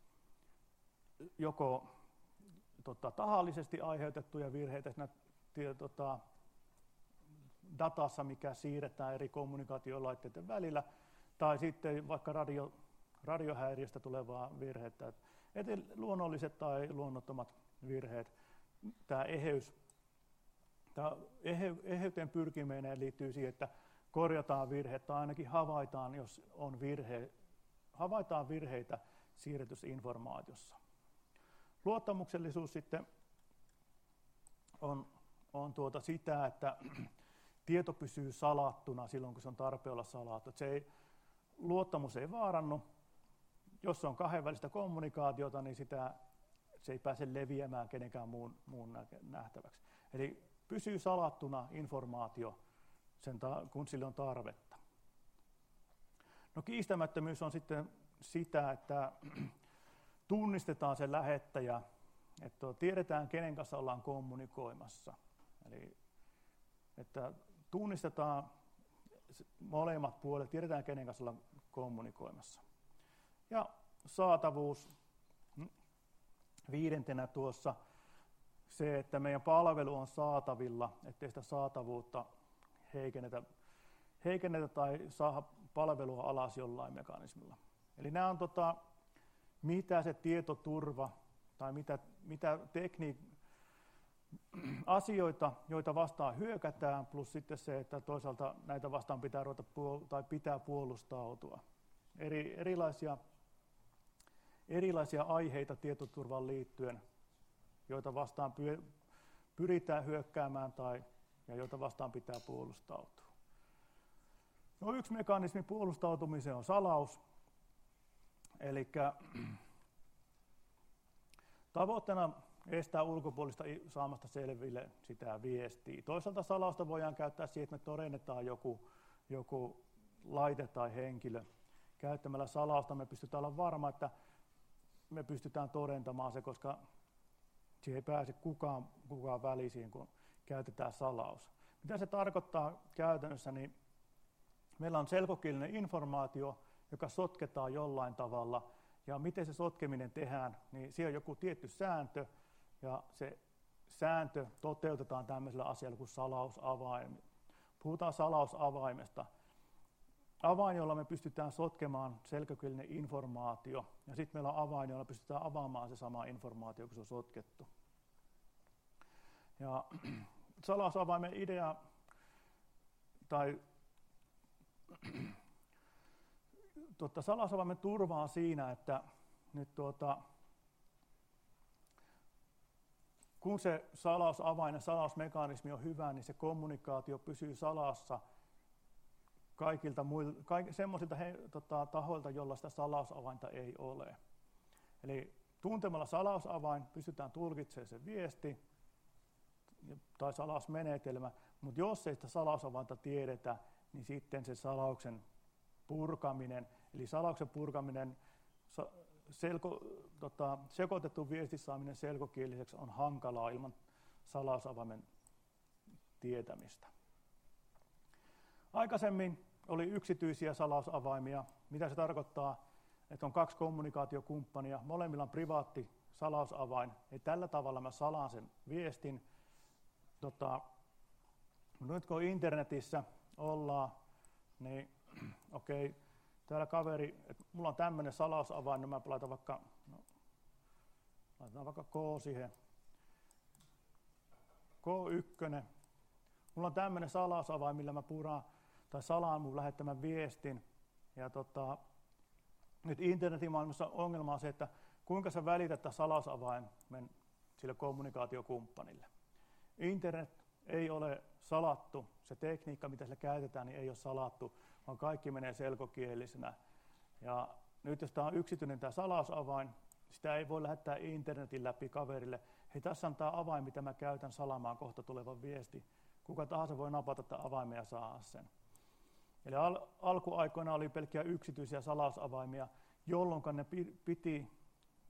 joko tahallisesti aiheutettuja virheitä siinä datassa, mikä siirretään eri kommunikaatiolaitteiden välillä, tai sitten vaikka radiohäiriöstä tulevaa virhettä. Luonnolliset tai luonnottomat virheet. Tämä eheyteen pyrkiminen liittyy siihen, että korjataan virhe tai ainakin havaitaan, jos on havaitaan virheitä siirretyssä informaatiossa. Luottamuksellisuus sitten on sitä, että tieto pysyy salattuna silloin, kun se on tarpeen olla salattu. Luottamus ei vaarannu. Jos on kahdenvälistä kommunikaatiota, niin se ei pääse leviämään kenenkään muun nähtäväksi. Eli pysyy salattuna informaatio, kun sille on tarvetta. No, kiistämättömyys on sitten sitä, että tunnistetaan se lähettäjä, että tiedetään, kenen kanssa ollaan kommunikoimassa. Eli että tunnistetaan molemmat puolet, tiedetään, kenen kanssa ollaan kommunikoimassa. Ja saatavuus, viidentenä tuossa se, että meidän palvelu on saatavilla, ettei sitä saatavuutta heikennetä tai saada palvelua alas jollain mekanismilla. Eli nämä on mitä se tietoturva tai mitä asioita, joita vastaan hyökätään, plus sitten se, että toisaalta näitä vastaan pitää puolustautua. Erilaisia aiheita tietoturvaan liittyen, joita vastaan pyritään hyökkäämään ja joita vastaan pitää puolustautua. No, yksi mekanismi puolustautumiseen on salaus. Eli tavoitteena estää ulkopuolista saamasta selville sitä viestiä. Toisaalta salausta voidaan käyttää siihen, että me todennetaan joku laite tai henkilö. Käyttämällä salausta me pystytään olla varma, että me pystytään todentamaan se, koska siihen ei pääse kukaan väliin, kun käytetään salaus. Mitä se tarkoittaa käytännössä, niin meillä on selkokielinen informaatio, joka sotketaan jollain tavalla, ja miten se sotkeminen tehdään, niin siellä on joku tietty sääntö, ja se sääntö toteutetaan tämmöisellä asialla kuin salausavain. Puhutaan salausavaimesta. Avain, jolla me pystytään sotkemaan selkokielinen informaatio, ja sitten meillä on avain, jolla pystytään avaamaan se sama informaatio, kun se on sotkettu. Ja salausavaimen idea tai salausavaimen turva on siinä, että nyt kun se salausavain ja salausmekanismi on hyvä, niin se kommunikaatio pysyy salassa kaikilta semmoisilta tahoilta, joilla sitä salausavainta ei ole. Eli tuntemalla salausavain pystytään tulkitsemaan se viesti tai salausmenetelmä, mutta jos ei sitä salausavainta tiedetä, niin sitten se salauksen purkaminen, eli salauksen purkaminen, sekoitettu viesti saaminen selkokieliseksi on hankalaa ilman salausavaimen tietämistä. Aikaisemmin oli yksityisiä salausavaimia. Mitä se tarkoittaa? Että on kaksi kommunikaatiokumppania, molemmilla on privaatti salausavain. Ja tällä tavalla mä salaan sen viestin. Nyt kun internetissä ollaan, niin okei, täällä kaveri, että mulla on tämmöinen salausavain, niin mä laitan vaikka K siihen. K1. Mulla on tämmöinen salausavain, millä mä puraan tai salaan mun lähettämän viestin. Ja nyt internetin maailmassa ongelma on se, että kuinka sä välität tämän salausavaimen sille kommunikaatiokumppanille. Internet ei ole salattu, se tekniikka, mitä sillä käytetään, niin ei ole salattu, vaan kaikki menee selkokielisenä. Ja nyt jos tämä on yksityinen tämä salausavain, sitä ei voi lähettää internetin läpi kaverille. Hei, tässä on tämä avain, mitä mä käytän salaamaan kohta tulevan viesti. Kuka tahansa voi napata tämän avaimen ja saada sen. Eli alkuaikoina oli pelkkiä yksityisiä salausavaimia, jolloin ne piti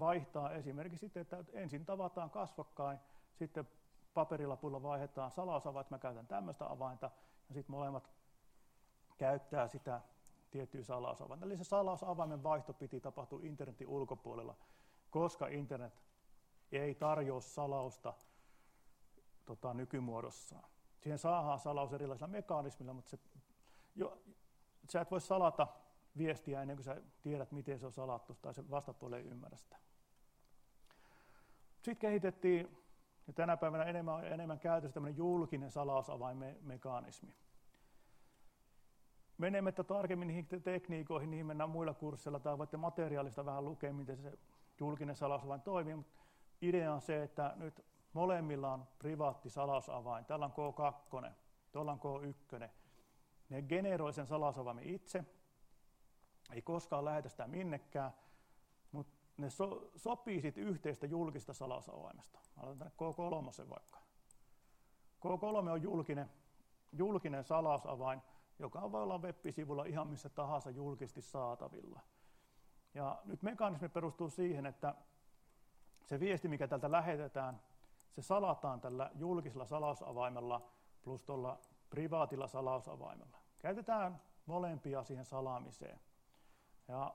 vaihtaa esimerkiksi sitten, että ensin tavataan kasvokkain, sitten paperilapulla vaihdetaan salausavain, että mä käytän tämmöistä avainta, ja sitten molemmat käyttää sitä tiettyä salausavainta. Eli se salausavaimen vaihto piti tapahtua internetin ulkopuolella, koska internet ei tarjoa salausta nykymuodossaan. Siihen saadaan salaus erilaisilla mekanismilla, mutta sä et voi salata viestiä ennen kuin sä tiedät, miten se on salattu, tai se vastapuoli ei ymmärrä sitä. Sitten kehitettiin, ja tänä päivänä enemmän käytössä tämmöinen julkinen salausavainmekanismi. Menemättä tarkemmin niihin tekniikoihin, niihin mennään muilla kursseilla, tai voitte materiaalista vähän lukea, miten se julkinen salausavain toimii, mutta idea on se, että nyt molemmilla on privaatti salausavain. Tällä on K2, tuolla on K1. Ne generoi sen salausavaimen itse, ei koskaan lähetä sitä minnekään, mutta ne sopii sitten yhteistä julkista salausavaimesta. Aloitan tänne K3 vaikka. K3 on julkinen salausavain, joka voi olla web-sivulla ihan missä tahansa julkisesti saatavilla. Ja nyt mekanismi perustuu siihen, että se viesti, mikä täältä lähetetään, se salataan tällä julkisella salausavaimella plus tuolla privaatilla salausavaimella. Käytetään molempia siihen salaamiseen. Ja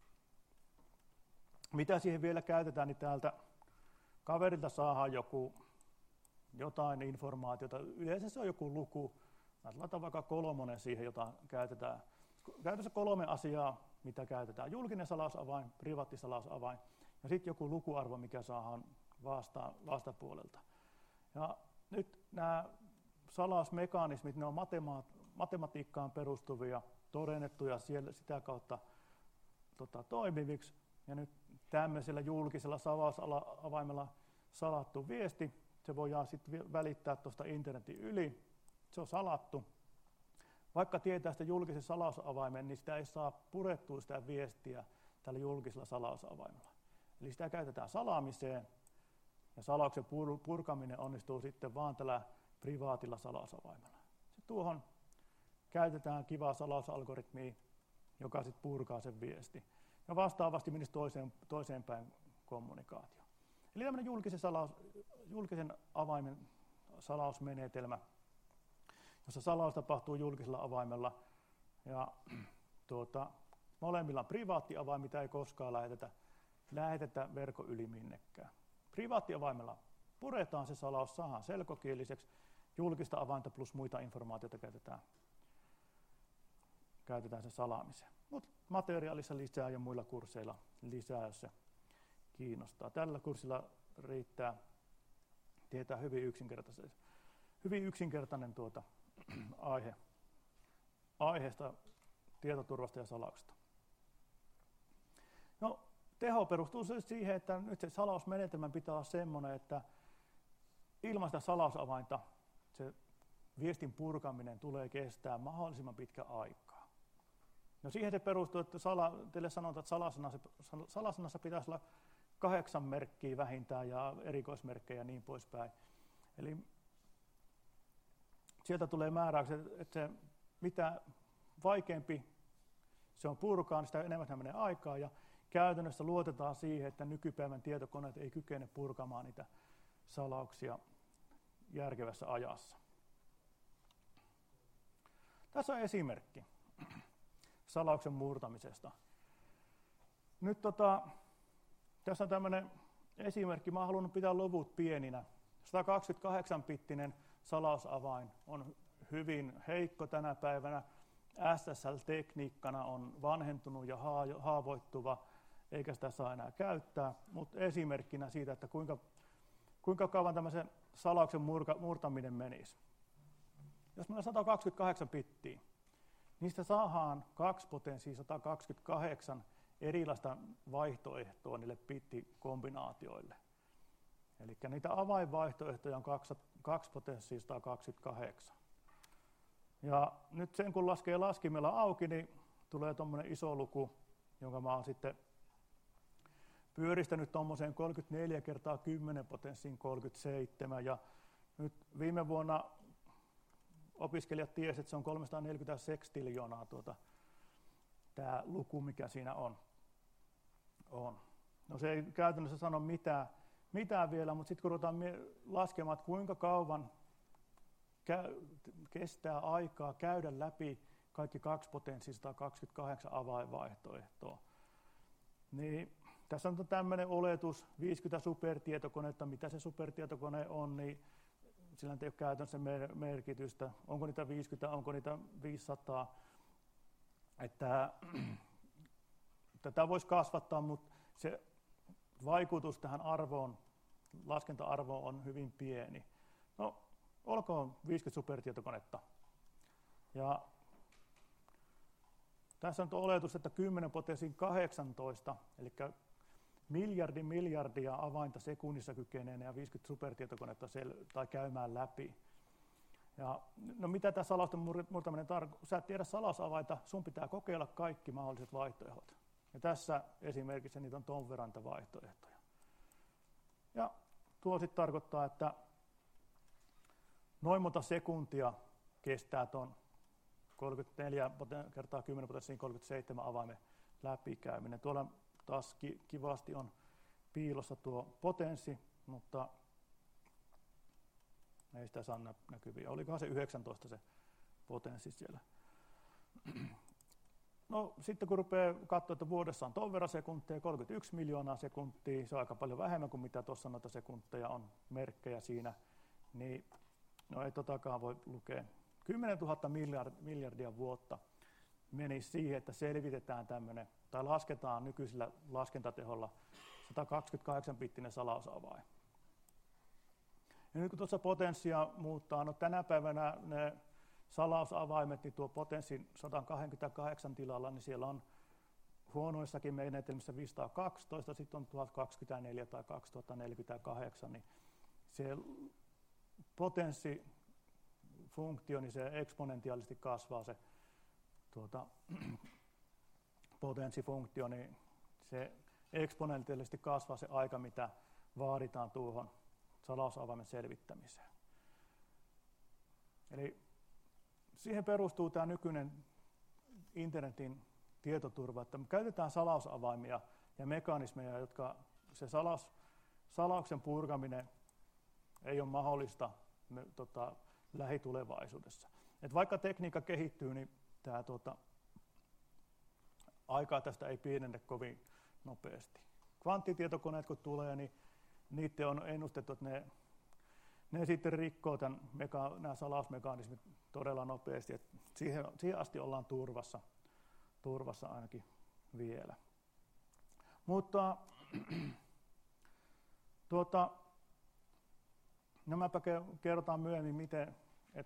mitä siihen vielä käytetään, niin täältä kaverilta saadaan jotain informaatiota. Yleensä se on joku luku. Mä laitan vaikka 3 siihen, jota käytetään. Käytössä 3 asiaa, mitä käytetään. Julkinen salausavain, privaatti salausavain ja sitten joku lukuarvo, mikä saadaan vastapuolelta. Ja nyt nämä salausmekanismit, ne on matematiikkaan perustuvia, todennettuja sitä kautta toimiviksi. Ja nyt tämmöisellä julkisella salausavaimella salattu viesti, se voidaan sitten välittää tuosta internetin yli. Se on salattu. Vaikka tietää sitä julkisen salausavaimen, niin sitä ei saa purettua sitä viestiä tällä julkisella salausavaimella. Eli sitä käytetään salaamiseen, ja salauksen purkaminen onnistuu sitten vaan tällä privaatilla salausavaimella. Sitten tuohon käytetään kivaa salausalgoritmia, joka sitten purkaa sen viesti. Ja vastaavasti menisi toiseen päin kommunikaatio. Eli tämmöinen julkisen avaimen salausmenetelmä, jossa salaus tapahtuu julkisella avaimella. Ja molemmilla on privaatti avain, mitä ei koskaan lähetetä verkon yli minnekään. Privaattiavaimella puretaan se salaus, saadaan selkokieliseksi. Julkista avainta plus muita informaatioita käytetään sen salaamiseen. Mutta materiaalissa lisää ja muilla kursseilla lisää, jos se kiinnostaa. Tällä kurssilla riittää tietää hyvin yksinkertainen aiheesta, tietoturvasta ja salauksesta. No, teho perustuu siis siihen, että nyt se salausmenetelmän pitää olla semmoinen, että ilman sitä salausavainta se viestin purkaminen tulee kestää mahdollisimman pitkä aikaa. No siihen se perustuu, että teille sanotaan, että salasanassa pitäisi olla 8 merkkiä vähintään ja erikoismerkkejä ja niin poispäin. Eli sieltä tulee määräykset, että se, mitä vaikeampi se on purkaa, niin sitä enemmän menee aikaa. Ja käytännössä luotetaan siihen, että nykypäivän tietokoneet ei kykene purkamaan niitä salauksia järkevässä ajassa. Tässä on esimerkki salauksen murtamisesta. Nyt tässä on tämmöinen esimerkki. Mä haluan pitää luvut pieninä. 128-bittinen salausavain on hyvin heikko tänä päivänä. SSL-tekniikkana on vanhentunut ja haavoittuva, eikä sitä saa enää käyttää. Mutta esimerkkinä siitä, että kuinka kauan tämmöisen salauksen murtaminen menisi. Jos meillä on 128 bittiä, niistä saadaan 2 potenssiin 128 erilaista vaihtoehtoa niille bittikombinaatioille. Eli niitä avainvaihtoehtoja on 2 potenssiin 128. Ja nyt sen kun laskee laskimella auki, niin tulee tuommoinen iso luku, jonka mä oon sitten pyöristänyt tuommoiseen 34 kertaa 10 potenssiin 37. Ja nyt viime vuonna opiskelijat tiesivät, että se on 340 sekstiljoonaa tämä luku, mikä siinä on. No se ei käytännössä sano mitään vielä, mutta sitten kun ruvetaan laskemaan, että kuinka kauan kestää aikaa käydä läpi kaikki 2 potenssista 28 avainvaihtoehtoa, niin tässä on tämmöinen oletus, 50 supertietokonetta, mitä se supertietokone on, niin sillä ei ole käytännössä merkitystä, onko niitä 50, onko niitä 500, että tätä voisi kasvattaa, mutta se vaikutus tähän arvoon, laskenta-arvoon on hyvin pieni. No, olkoon 50 supertietokonetta. Ja tässä on tuo oletus, että 10 potenssiin 18, eli miljardia avainta sekunnissa kykenee ja 50 supertietokonetta tai käymään läpi. Ja, no mitä tämä salausten murtaminen tarkoittaa? Sä et tiedä salausavainta, sun pitää kokeilla kaikki mahdolliset vaihtoehdot. Ja tässä esimerkiksi niitä on ton verran vaihtoehtoja. Ja tuo sitten tarkoittaa, että noin monta sekuntia kestää tuon 34 kertaa 10 potenssiin 37 avaimen läpikäyminen. Tuolla taas kivasti on piilossa tuo potenssi, mutta ei sitä saa näkyviä. Olikohan se 19 se potenssi siellä. No sitten kun rupeaa katsoa, että vuodessa on ton verran sekuntia, 31 miljoonaa sekuntia, se on aika paljon vähemmän kuin mitä tuossa noita sekunteja on merkkejä siinä, niin no ei totakaan voi lukea. 10 000 miljardia vuotta menisi siihen, että selvitetään tämmöinen, tai lasketaan nykyisellä laskentateholla 128-bittinen salausavain. Ja nyt kun tuossa potenssia muuttaa, no tänä päivänä ne salausavaimet, niin tuo potenssi 128 tilalla, niin siellä on huonoissakin menetelmissä 512, sitten on 1024 tai 2048, niin se potenssifunktio, niin se eksponentiaalisesti kasvaa se potenssifunktio, niin se eksponentiaalisesti kasvaa se aika, mitä vaaditaan tuohon salausavaimen selvittämiseen. Eli siihen perustuu tämä nykyinen internetin tietoturva, että me käytetään salausavaimia ja mekanismeja, jotka se salauksen purkaminen ei ole mahdollista lähitulevaisuudessa. Et vaikka tekniikka kehittyy, niin tämä aikaa tästä ei pienene kovin nopeasti. Kvanttitietokoneet kun tulee, niin niiden on ennustettu, että ne sitten rikkoo nämä salausmekanismit todella nopeasti. Et siihen asti ollaan turvassa ainakin vielä. Mutta nämäpä kerrotaan myöhemmin, miten,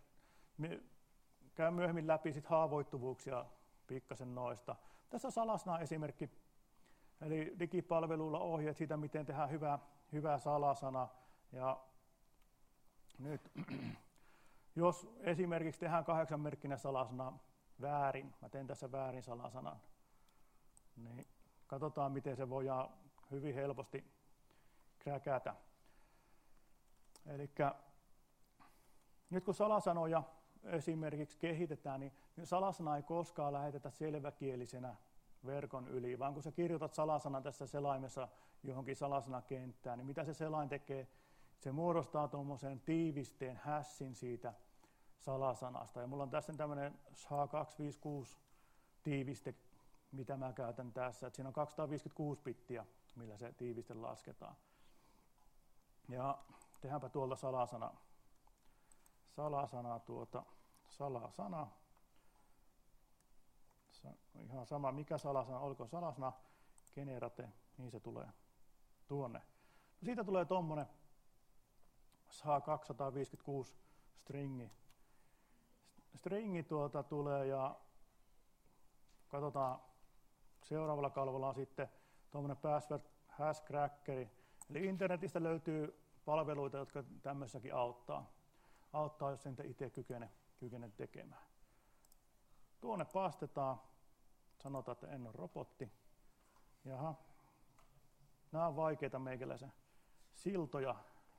käyn myöhemmin läpi sit haavoittuvuuksia pikkasen noista. Tässä salasana esimerkki, eli digipalveluilla ohjeet siitä, miten tehdään hyvä salasana. Ja nyt, jos esimerkiksi tehdään 8-merkkinen salasana väärin, mä teen tässä väärin salasanan, niin katsotaan, miten se voidaan hyvin helposti kräkätä. Eli nyt kun salasanoja esimerkiksi kehitetään, niin salasana ei koskaan lähetetä selväkielisenä verkon yli, vaan kun sä kirjoitat salasanan tässä selaimessa johonkin salasanakenttään, niin mitä se selain tekee? Se muodostaa tuommoisen tiivisteen hashin siitä salasanasta. Ja mulla on tässä tämmöinen SHA-256 tiiviste, mitä mä käytän tässä. Et siinä on 256 bittiä, millä se tiiviste lasketaan. Ja tehdäänpä tuolta salasana. Ihan sama mikä salasana, olko salasana, generate, niin se tulee tuonne. No siitä tulee tommonen SHA-256 stringi. Stringi tulee ja katsotaan, seuraavalla kalvolla on sitten tuommoinen password hash crackeri. Eli internetistä löytyy palveluita, jotka tämmöissäkin auttaa, jos sen itse kykene tekemään. Tuonne pastetaan, sanotaan, että en ole robotti. Jaha, nämä on vaikeita meikäläisen siltoja.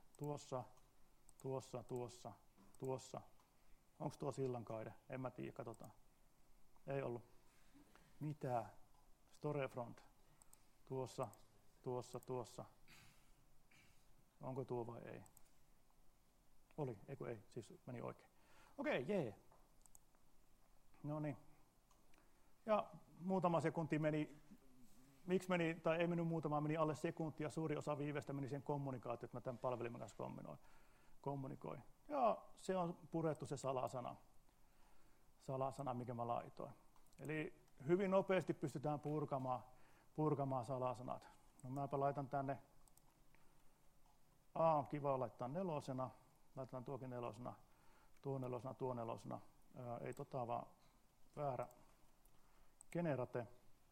Tuossa. Onko tuo sillankaide? En mä tiedä, katsotaan. Ei ollut mitään. Storefront. Tuossa. tuossa. Onko tuo vai ei? Oli, eikö ei, siis meni oikein. Okei, jee. No niin. Ja muutama sekunti meni, miksi meni, tai ei mennyt muutama, meni alle sekuntia, suuri osa viiveestä meni siihen kommunikaatioon, että mä tämän palvelimen kanssa kommunikoin. Ja se on purettu se salasana, mikä mä laitoin. Eli hyvin nopeasti pystytään purkamaan salasanat. No mäpä laitan tänne, on kiva laittaa 4, laitetaan tuokin 4, tuo 4, ei vaan väärä generate.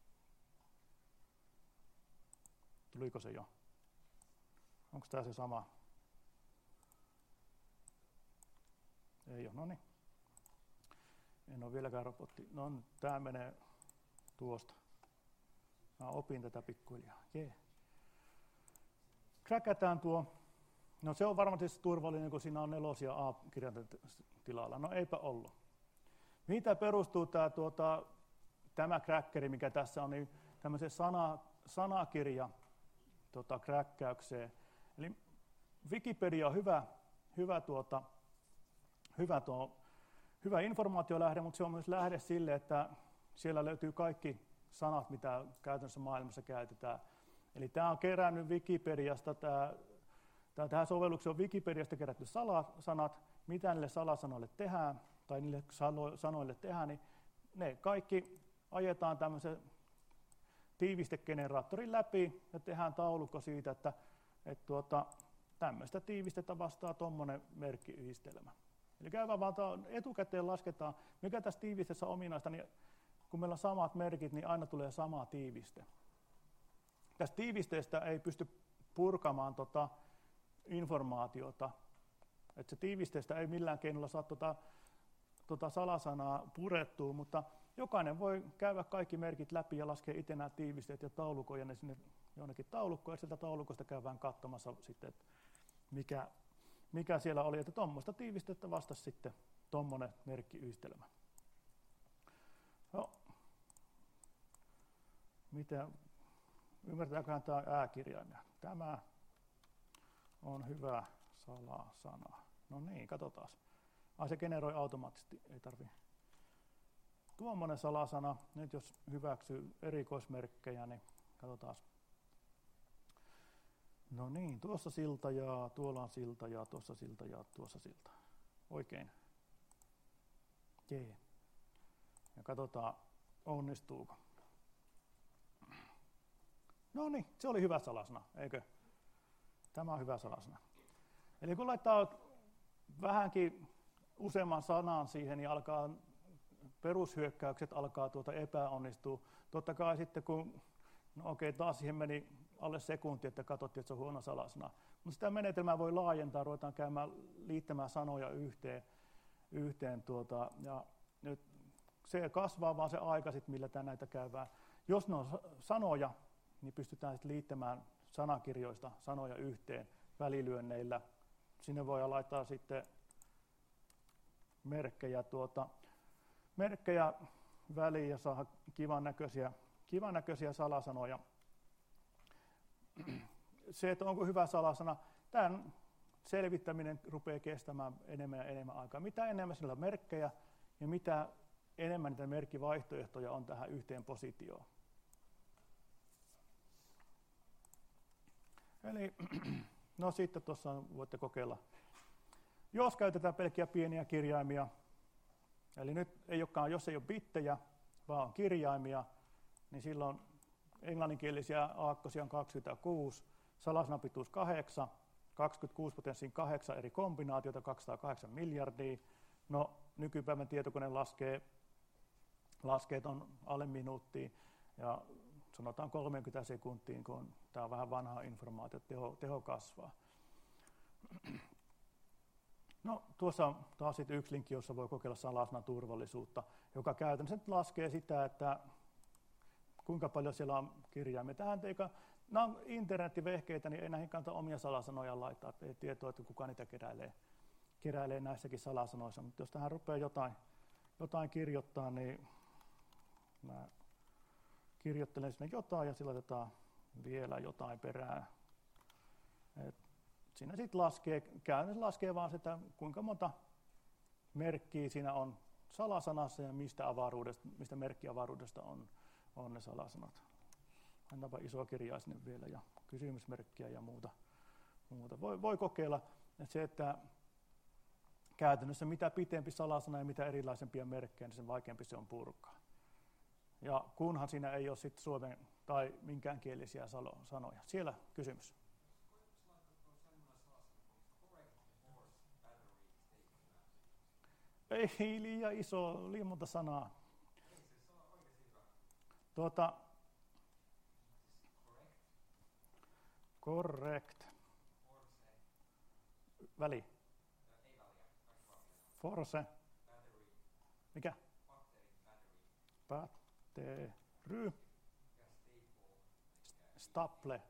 Tuliko se jo? Onko tämä se sama? Ei ole, no niin. En ole vieläkään robotti. No, tämä menee tuosta. Mä opin tätä pikkuhiljaa. Jee. Kräkätään tuo. No se on varmasti turvallinen, kun siinä on 4 A-kirjaintilalla. No eipä ollut. Mitä perustuu tämä crackeri, mikä tässä on, niin tämmöiseen sanakirja kräkkäykseen. Eli Wikipedia on hyvä informaatiolähde, mutta se on myös lähde sille, että siellä löytyy kaikki sanat, mitä käytännössä maailmassa käytetään. Eli tämä on kerännyt Wikipediasta, tähän sovellukseen on Wikipediasta kerätty salasanat, mitä niille salasanoille tehdään, tai niille sanoille tehdään, niin ne kaikki ajetaan tämmöisen tiivistegeneraattorin läpi ja tehdään taulukko siitä, että tämmöistä tiivistettä vastaa tuommoinen merkkiyhdistelmä. Eli käydään vaan etukäteen lasketaan, mikä tässä tiivisteessä on ominaista, niin kun meillä on samat merkit, niin aina tulee sama tiiviste. Tästä tiivisteestä ei pysty purkamaan informaatiota, että se tiivisteestä ei millään keinolla saa salasanaa purettua, mutta jokainen voi käydä kaikki merkit läpi ja laskea itse nämä tiivisteet ja taulukoja ne sinne jonnekin taulukkoon, ja sieltä taulukosta käydään katsomassa sitten, että mikä siellä oli, että tuommoista tiivistettä vastasi sitten tuommoinen merkkiyhdistelmä. No, ymmärtääköhän tämä ääkirjaimia? Tämä on hyvä salasana. No niin, katsotaan. Se generoi automaattisesti, ei tarvitse. Tuommoinen salasana, nyt jos hyväksyy erikoismerkkejä, niin katsotaan. No niin, tuossa silta ja tuolla on silta ja tuossa silta ja tuossa silta. Oikein. Jee. Ja katsotaan, onnistuuko. No niin, se oli hyvä salasana, eikö? Tämä on hyvä salasana. Eli kun laittaa vähänkin useamman sanan siihen, niin perushyökkäykset alkaa epäonnistua. Totta kai sitten kun, taas siihen meni alle sekunti, että katsottiin, että se on huono salasana. Mutta sitä menetelmää voi laajentaa, ruvetaan liittämään sanoja yhteen ja nyt se kasvaa vaan se aika, millä näitä käydään. Jos ne on sanoja, niin pystytään sitten liittämään sanakirjoista sanoja yhteen välilyönneillä. Sinne voi laittaa sitten merkkejä väliin ja saada kivan näköisiä salasanoja. Se, että onko hyvä salasana, tämän selvittäminen rupeaa kestämään enemmän ja enemmän aikaa. Mitä enemmän sillä on merkkejä ja mitä enemmän niitä merkkivaihtoehtoja on tähän yhteen positioon. Eli no sitten tuossa voitte kokeilla. Jos käytetään pelkkiä pieniä kirjaimia, eli nyt ei olekaan, jos ei ole bittejä, vaan on kirjaimia, niin silloin englanninkielisiä aakkosia on 26, salasanapituus 8, 26 potenssiin 8 eri kombinaatiota, 208 miljardia. No, nykypäivän tietokone laskee ton alle minuuttiin ja sanotaan 30 sekuntiin, kun tämä on vähän vanhaa informaatiota, teho kasvaa. No, tuossa on taas sitten yksi linkki, jossa voi kokeilla salasanan turvallisuutta, joka käytännössä laskee sitä, että kuinka paljon siellä on kirjaimia. Nämä on internetivehkeitä, niin ei näihin kannata omia salasanoja laittaa. Ei tietoa, että kuka niitä keräilee näissäkin salasanoissa. Mutta jos tähän rupeaa jotain kirjoittaa, niin mä kirjoittelen sinne jotain ja sillä laitetaan vielä jotain perään. Siinä sitten laskee vaan sitä, kuinka monta merkkiä siinä on salasanassa ja mistä merkkiavaruudesta on ne salasanat. Annapa iso kirjaa sinne vielä ja kysymysmerkkiä ja muuta. Voi kokeilla, että se, että käytännössä mitä pitempi salasana ja mitä erilaisempia merkkejä, niin sen vaikeampi se on purkaa. Ja kunhan siinä ei ole sitten suomen tai minkäänkielisiä sanoja. Siellä kysymys. Ei liian iso, liian monta sanaa. Correct. Väli. Force. Mikä? Battery. Staple.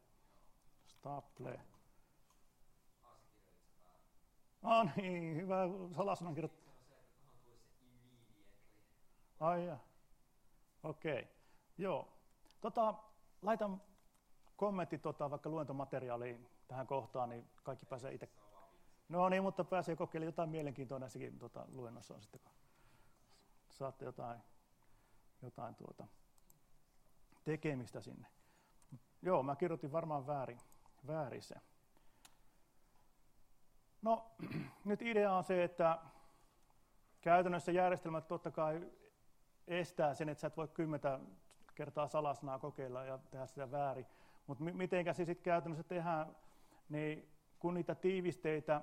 Niin, hyvä salasanan kirjoittaa. Ai ja. Okei. Joo. Laitan kommentit vaikka luentomateriaaliin tähän kohtaan, niin kaikki pääsee itse. No niin, mutta pääsee kokeilemaan jotain mielenkiintoa näissäkin luennossa on sitten, kun saatte jotain tekemistä sinne. Joo, mä kirjoitin varmaan väärin se. No, nyt idea on se, että käytännössä järjestelmät totta kai estää sen, että sä et voi 10 kertaa salasanaa kokeilla ja tehdä sitä väärin. Mutta mitenkä se sitten käytännössä tehdään, niin kun niitä tiivisteitä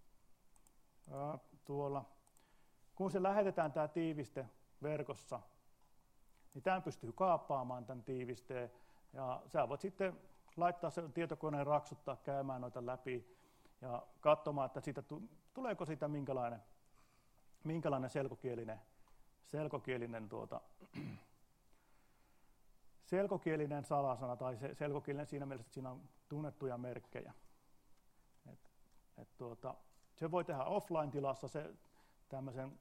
kun se lähetetään tämä tiiviste verkossa, niin tämän pystyy kaappaamaan tämän tiivisteen ja sä voit sitten laittaa sen tietokoneen raksuttaa käymään noita läpi ja katsomaan, että tuleeko siitä minkälainen selkokielinen salasana tai selkokielinen siinä mielessä, että siinä on tunnettuja merkkejä. Se voi tehdä offline-tilassa tämmöisen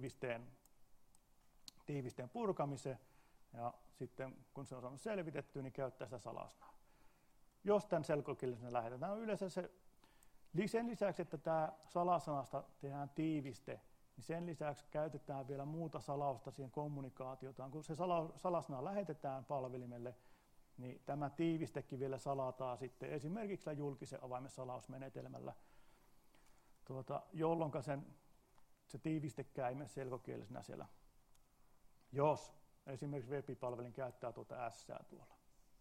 tiivisteen purkamisen ja sitten kun se on saanut selvitettyä, niin käyttää sitä salasanaa. Jos tämän selkokielisen lähetetään, yleensä sen lisäksi, että tämä salasanasta tehdään tiiviste, niin sen lisäksi käytetään vielä muuta salausta siihen kommunikaatiotaan. Kun se salasana lähetetään palvelimelle, niin tämä tiivistekin vielä salataan sitten esimerkiksi julkisen avaimen salausmenetelmällä, jolloin se tiiviste ei mene selkokielisenä siellä, jos esimerkiksi web-palvelin käyttää S tuolla.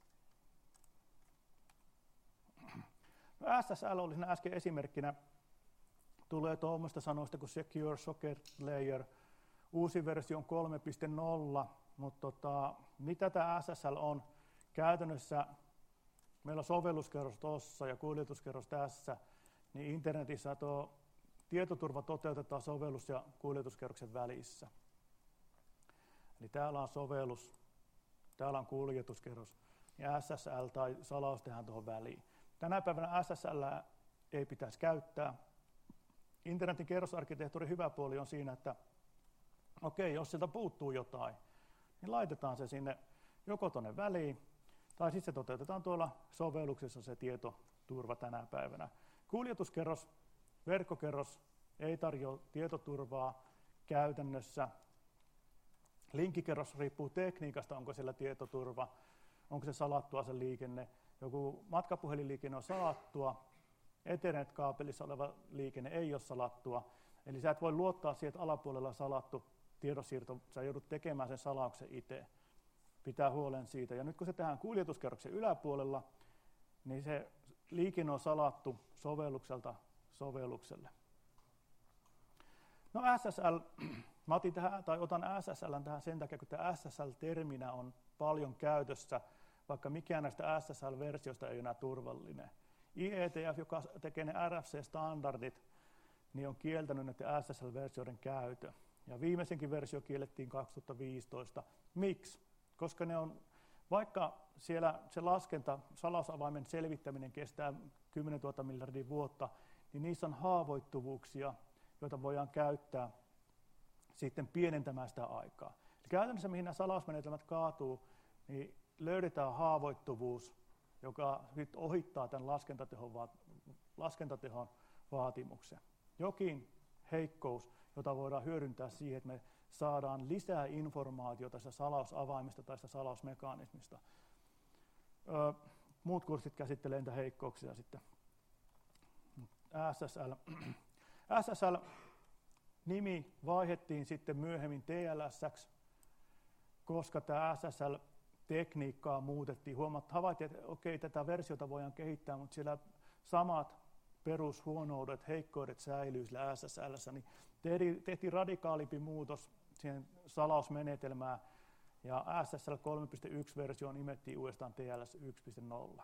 No SSL oli siinä äsken esimerkkinä. Tulee tuommoista sanoista kuin Secure Socket Layer. Uusi versio on 3.0, mutta mitä tämä SSL on? Käytännössä meillä on sovelluskerros tuossa ja kuljetuskerros tässä, niin internetissä tuo tietoturva toteutetaan sovellus- ja kuljetuskerroksen välissä. Eli täällä on sovellus, täällä on kuljetuskerros ja SSL tai salaus tehdään tuohon väliin. Tänä päivänä SSL ei pitäisi käyttää. Internetin kerrosarkkitehtuurin hyvä puoli on siinä, että okei, jos sieltä puuttuu jotain, niin laitetaan se sinne joko tuonne väliin, tai sitten se toteutetaan tuolla sovelluksessa se tietoturva tänä päivänä. Kuljetuskerros, verkkokerros ei tarjoa tietoturvaa käytännössä. Linkkikerros riippuu tekniikasta, onko siellä tietoturva, onko se salattua se liikenne. Joku matkapuhelinliikenne on salattua, Ethernet-kaapelissa oleva liikenne ei ole salattua. Eli sä et voi luottaa siihen, että alapuolella salattu tiedonsiirto, sä joudut tekemään sen salauksen itse. Pitää huolen siitä. Ja nyt kun se tehdään kuljetuskerroksen yläpuolella, niin se liikenne on salattu sovellukselta sovellukselle. No SSL, mä otan SSL tähän sen takia, kun tämä SSL-terminä on paljon käytössä, vaikka mikään näistä SSL-versioista ei ole enää turvallinen. IETF, joka tekee ne RFC-standardit, niin on kieltänyt näiden SSL-versioiden käytön. Ja viimeisenkin versio kiellettiin 2015. Miksi? Koska ne on, vaikka siellä se laskenta, salausavaimen selvittäminen kestää 10 000 miljardia vuotta, niin niissä on haavoittuvuuksia, joita voidaan käyttää sitten pienentämään sitä aikaa. Eli käytännössä, mihin nämä salausmenetelmät kaatuu, niin löydetään haavoittuvuus joka nyt ohittaa tämän laskentatehon vaatimuksen. Jokin heikkous, jota voidaan hyödyntää siihen, että me saadaan lisää informaatiota tästä salausavaimista tai tästä salausmekanismista. Muut kurssit käsittelee niitä heikkouksia sitten. SSL-nimi vaihdettiin sitten myöhemmin TLS:ksi, koska tämä SSL-tekniikkaa muutettiin. Havaittiin, että okei, tätä versiota voidaan kehittää, mutta siellä samat perushuonoudet, heikkoudet säilyy sillä SSL:ssä, niin tehtiin radikaalimpi muutos siihen salausmenetelmään, ja SSL 3.1-versioon imettiin uudestaan TLS 1.0.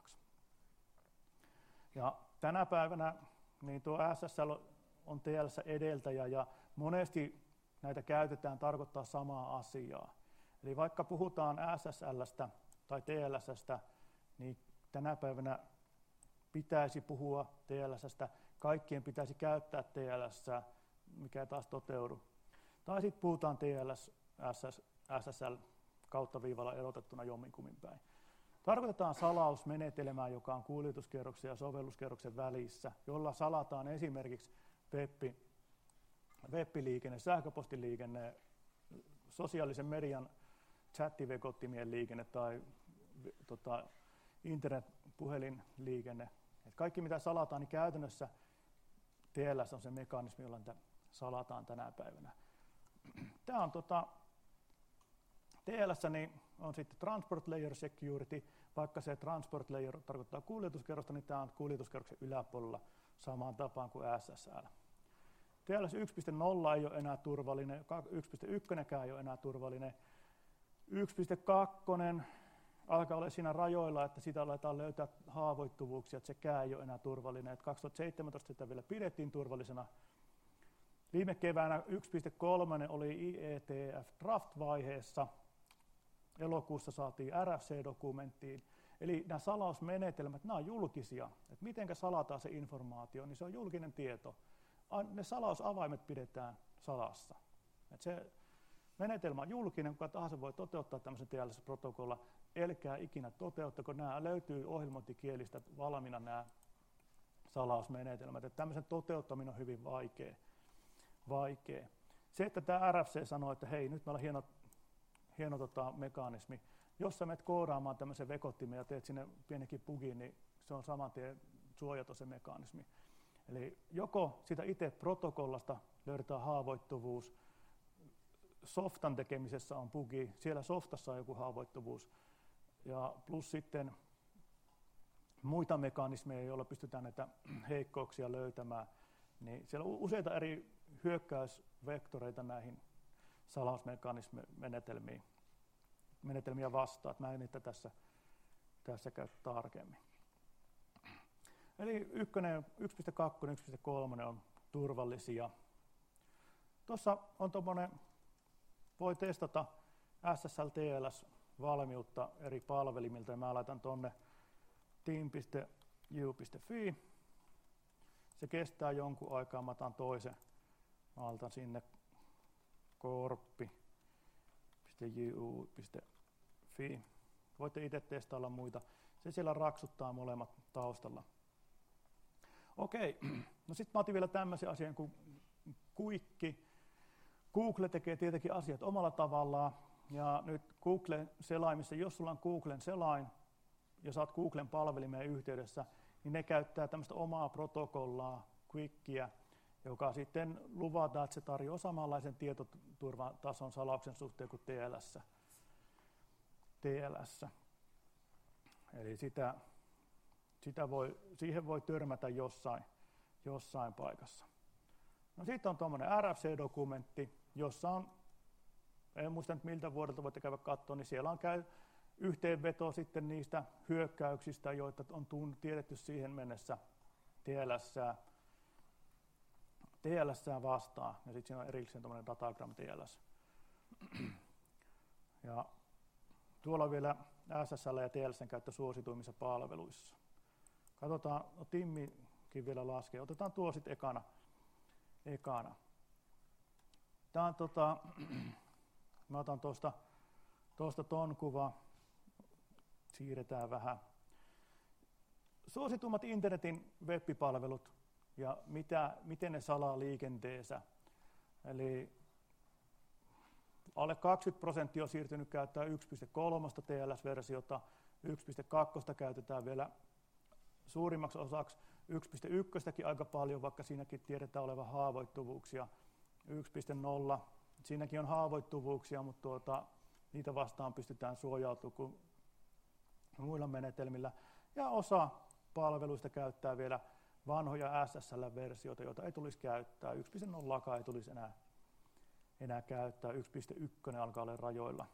Ja tänä päivänä niin tuo SSL on TLS edeltäjä, ja monesti näitä käytetään tarkoittaa samaa asiaa. Eli vaikka puhutaan SSL:stä tai TLS:stä, niin tänä päivänä pitäisi puhua TLS:stä, kaikkien pitäisi käyttää TLS:ää, mikä ei taas toteudu. Tai sitten puhutaan TLS, SSL kautta viivalla erotettuna jomminkummin päin. Tarkoitetaan salausmenetelmää, joka on kuljetuskerroksen ja sovelluskerroksen välissä, jolla salataan esimerkiksi web-liikenne, sähköpostiliikenne, sosiaalisen median chattivekottimien liikenne tai internetpuhelinliikenne. Et kaikki mitä salataan, niin käytännössä TLS on se mekanismi, jolla niitä salataan tänä päivänä. Tämä on TLS niin on sitten Transport Layer Security, vaikka se Transport Layer tarkoittaa kuljetuskerrosta, niin tämä on kuljetuskerroksen yläpuolella samaan tapaan kuin SSL. TLS 1.0 ei ole enää turvallinen, 1.1 ei ole enää turvallinen. 1.2 alkaa olla siinä rajoilla, että sitä aletaan löytää haavoittuvuuksia, että sekään ei ole enää turvallinen. Että 2017 sitä vielä pidettiin turvallisena. Viime keväänä 1.3 oli IETF draft-vaiheessa. Elokuussa saatiin RFC-dokumenttiin. Eli nämä salausmenetelmät, nämä on julkisia. Että miten salataan se informaatio, niin se on julkinen tieto. Ne salausavaimet pidetään salassa. Että se menetelmä on julkinen, kuka tahansa voi toteuttaa tämmöisen TLS-protokolla. Älkää ikinä toteuttako, nämä löytyy ohjelmointikielistä valmiina nämä salausmenetelmät. Että tämmöisen toteuttaminen on hyvin vaikea. Se, että tämä RFC sanoo, että hei, nyt meillä on hieno mekanismi. Jos sä menet koodaamaan tämmöisen vekottimen ja teet sinne pienikin bugin, niin se on saman tien suojaton se mekanismi. Eli joko sitä itse protokollasta löydetään haavoittuvuus, softan tekemisessä on bugi, siellä softassa on joku haavoittuvuus, ja plus sitten muita mekanismeja, joilla pystytään näitä heikkouksia löytämään, niin siellä on useita eri hyökkäysvektoreita näihin salausmekanismenetelmiä vastaan. Mä en niitä tässä käy tarkemmin. Eli 1.2 ja 1.3 on turvallisia. Tuossa on tuommoinen, voi testata SSL-TLS-valmiutta eri palvelimilta, ja mä laitan tuonne team.ju.fi. Se kestää jonkun aikaa, mä otan toisen, mä laitan sinne korppi.ju.fi. Voitte itse testailla muita. Se siellä raksuttaa molemmat taustalla. Okei, no sitten mä otin vielä tämmöisen asian kuin kuikki. Google tekee tietenkin asiat omalla tavallaan, ja nyt Google-selaimissa, jos sulla on Googlen selain, ja saat Googlen palvelimeen yhteydessä, niin ne käyttää tämmöistä omaa protokollaa, quickia, joka sitten luvataan, että se tarjoaa samanlaisen tietoturvatason salauksen suhteen kuin TLS. Eli siihen voi törmätä jossain paikassa. No sitten on tuommoinen RFC-dokumentti, jossa on, en muista nyt miltä vuodelta voitte käydä katsoa, niin siellä on yhteenveto sitten niistä hyökkäyksistä, joita on tiedetty siihen mennessä TLS:ää vastaan. Ja sitten siinä on erikseen tuommoinen Datagram TLS. Ja tuolla on vielä SSL ja TLS:n käyttö suosituimmissa palveluissa. Katsotaan, no Timmikin vielä laskee. Otetaan tuo sitten ekana. Tämä on mä otan tuosta ton kuva, siirretään vähän. Suositummat internetin web-palvelut ja miten ne salaa liikenteensä. Eli alle 20% on siirtynyt käyttämään 1.3 TLS-versiota, 1.2 käytetään vielä suurimmaksi osaksi, 1.1 aika paljon, vaikka siinäkin tiedetään olevan haavoittuvuuksia. 1.0, siinäkin on haavoittuvuuksia, mutta niitä vastaan pystytään suojautumaan kuin muilla menetelmillä. Ja osa palveluista käyttää vielä vanhoja SSL-versioita, joita ei tulisi käyttää. 1.0 ei tulisi enää käyttää, 1.1 alkaa olla rajoilla.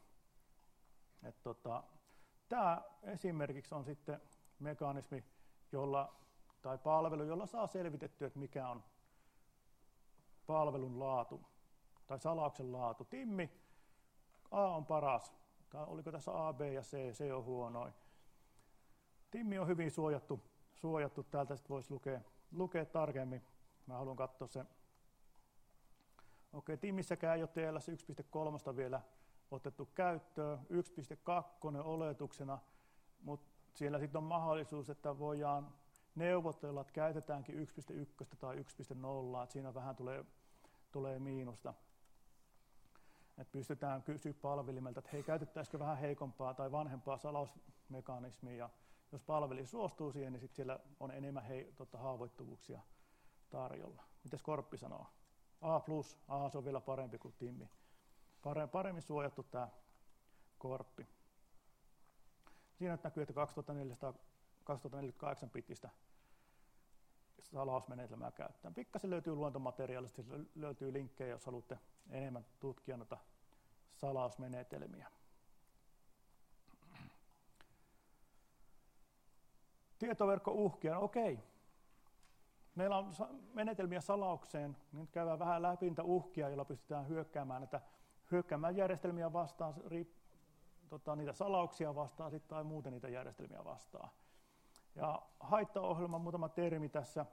Tämä esimerkiksi on sitten mekanismi, tai palvelu, jolla saa selvitettyä, että mikä on palvelun laatu tai salauksen laatu. Timmi, A on paras, tai oliko tässä A, B ja C, C on huonoin. Timmi on hyvin suojattu, täältä sitten voisi lukea tarkemmin. Mä haluan katsoa sen. Okei, Timmissäkään ei ole TLS 1.3 vielä otettu käyttöön, 1.2 oletuksena, mutta siellä sitten on mahdollisuus, että voidaan neuvotella, että käytetäänkin 1.1 tai 1.0, että siinä vähän tulee miinusta. Että pystytään kysyä palvelimelta, että hei, käytettäisikö vähän heikompaa tai vanhempaa salausmekanismia, ja jos palveli suostuu siihen, niin sitten siellä on enemmän haavoittuvuuksia tarjolla. Mites Korppi sanoo? A+, se on vielä parempi kuin Timmi. Paremmin suojattu tämä Korppi. Siinä näkyy, että 2448 bitistä salausmenetelmää käyttää. Pikkasen löytyy luontomateriaalista, löytyy linkkejä, jos haluatte enemmän tutkia noita salausmenetelmiä. Tietoverkkouhkia, okei. Meillä on menetelmiä salaukseen, nyt käydään vähän läpi niitä uhkia, joilla pystytään hyökkäämään järjestelmiä vastaan, niitä salauksia vastaan tai muuten niitä järjestelmiä vastaan. Ja haittaohjelma, muutama termi tässä,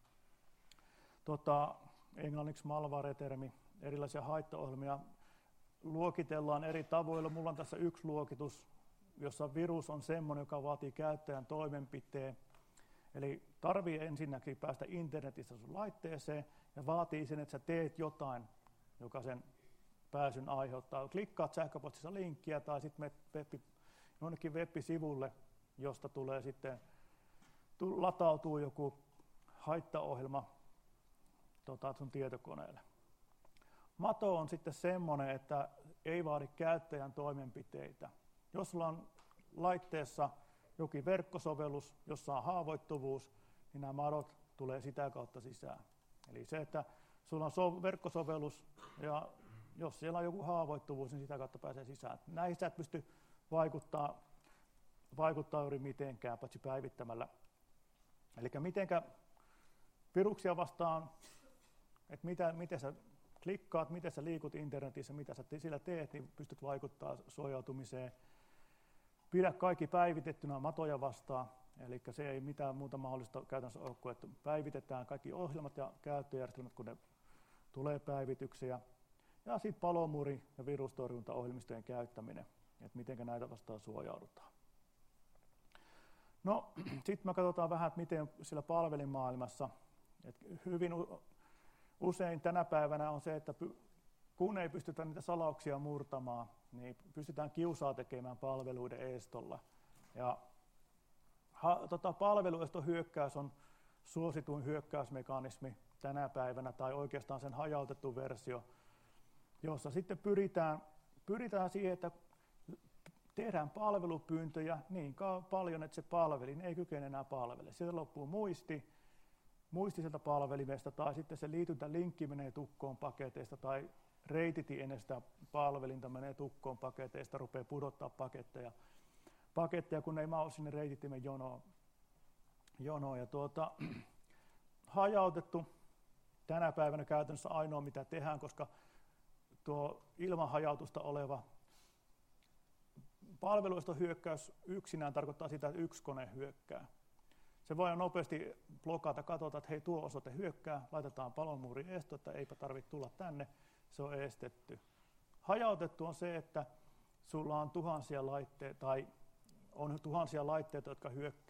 englanniksi malware-termi, erilaisia haittaohjelmia luokitellaan eri tavoilla. Mulla on tässä yksi luokitus, jossa virus on semmoinen, joka vaatii käyttäjän toimenpiteen. Eli tarvii ensinnäkin päästä internetistä sun laitteeseen ja vaatii sen, että sä teet jotain, joka sen pääsyn aiheuttaa. Klikkaat sähköpostissa linkkiä tai sitten jonnekin web-sivulle, josta tulee sitten latautuu joku haittaohjelma sun tietokoneelle. Mato on sitten semmoinen, että ei vaadi käyttäjän toimenpiteitä. Jos sulla on laitteessa jokin verkkosovellus, jossa on haavoittuvuus, niin nämä madot tulee sitä kautta sisään. Eli se, että sulla on verkkosovellus ja jos siellä on joku haavoittuvuus, niin sitä kautta pääsee sisään. Näihin sä et pysty vaikuttaa juuri mitenkään, paitsi päivittämällä. Eli mitenkä viruksia vastaan, että miten sä klikkaat, miten sä liikut internetissä, mitä sä sillä teet, niin pystyt vaikuttaa suojautumiseen. Pidä kaikki päivitettynä matoja vastaan, eli se ei mitään muuta mahdollista käytännössä ole kuin, että päivitetään kaikki ohjelmat ja käyttöjärjestelmät, kun ne tulee päivityksiä. Ja sitten palomuuri- ja virustorjuntaohjelmistojen käyttäminen, että miten näitä vastaan suojaudutaan. No, sitten me katsotaan vähän, että miten sillä palvelimaailmassa, että hyvin usein tänä päivänä on se, että kun ei pystytä niitä salauksia murtamaan, niin pystytään kiusaa tekemään palveluiden estolla. Ja palvelueston hyökkäys on suosituin hyökkäysmekanismi tänä päivänä, tai oikeastaan sen hajautettu versio, jossa sitten pyritään siihen, että tehdään palvelupyyntöjä niin paljon, että se palvelin ei kykene enää palvele. Sieltä loppuu muisti sieltä palvelimesta, tai sitten se liityntälinkki menee tukkoon paketeista, tai reititi ennen sitä palvelinta menee tukkoon paketeista, rupeaa pudottaa paketteja, kun ei mahdu sinne reititimen jonoon. Ja hajautettu tänä päivänä käytännössä ainoa mitä tehdään, koska tuo ilman hajautusta oleva palveluiston hyökkäys yksinään tarkoittaa sitä, että yksi kone hyökkää. Se voi nopeasti blokata, katsotaan, että hei, tuo osoite hyökkää, laitetaan palomuurin esto, että eipä tarvitse tulla tänne, se on estetty. Hajautettu on se, että sulla on tuhansia laitteita, jotka hyökkää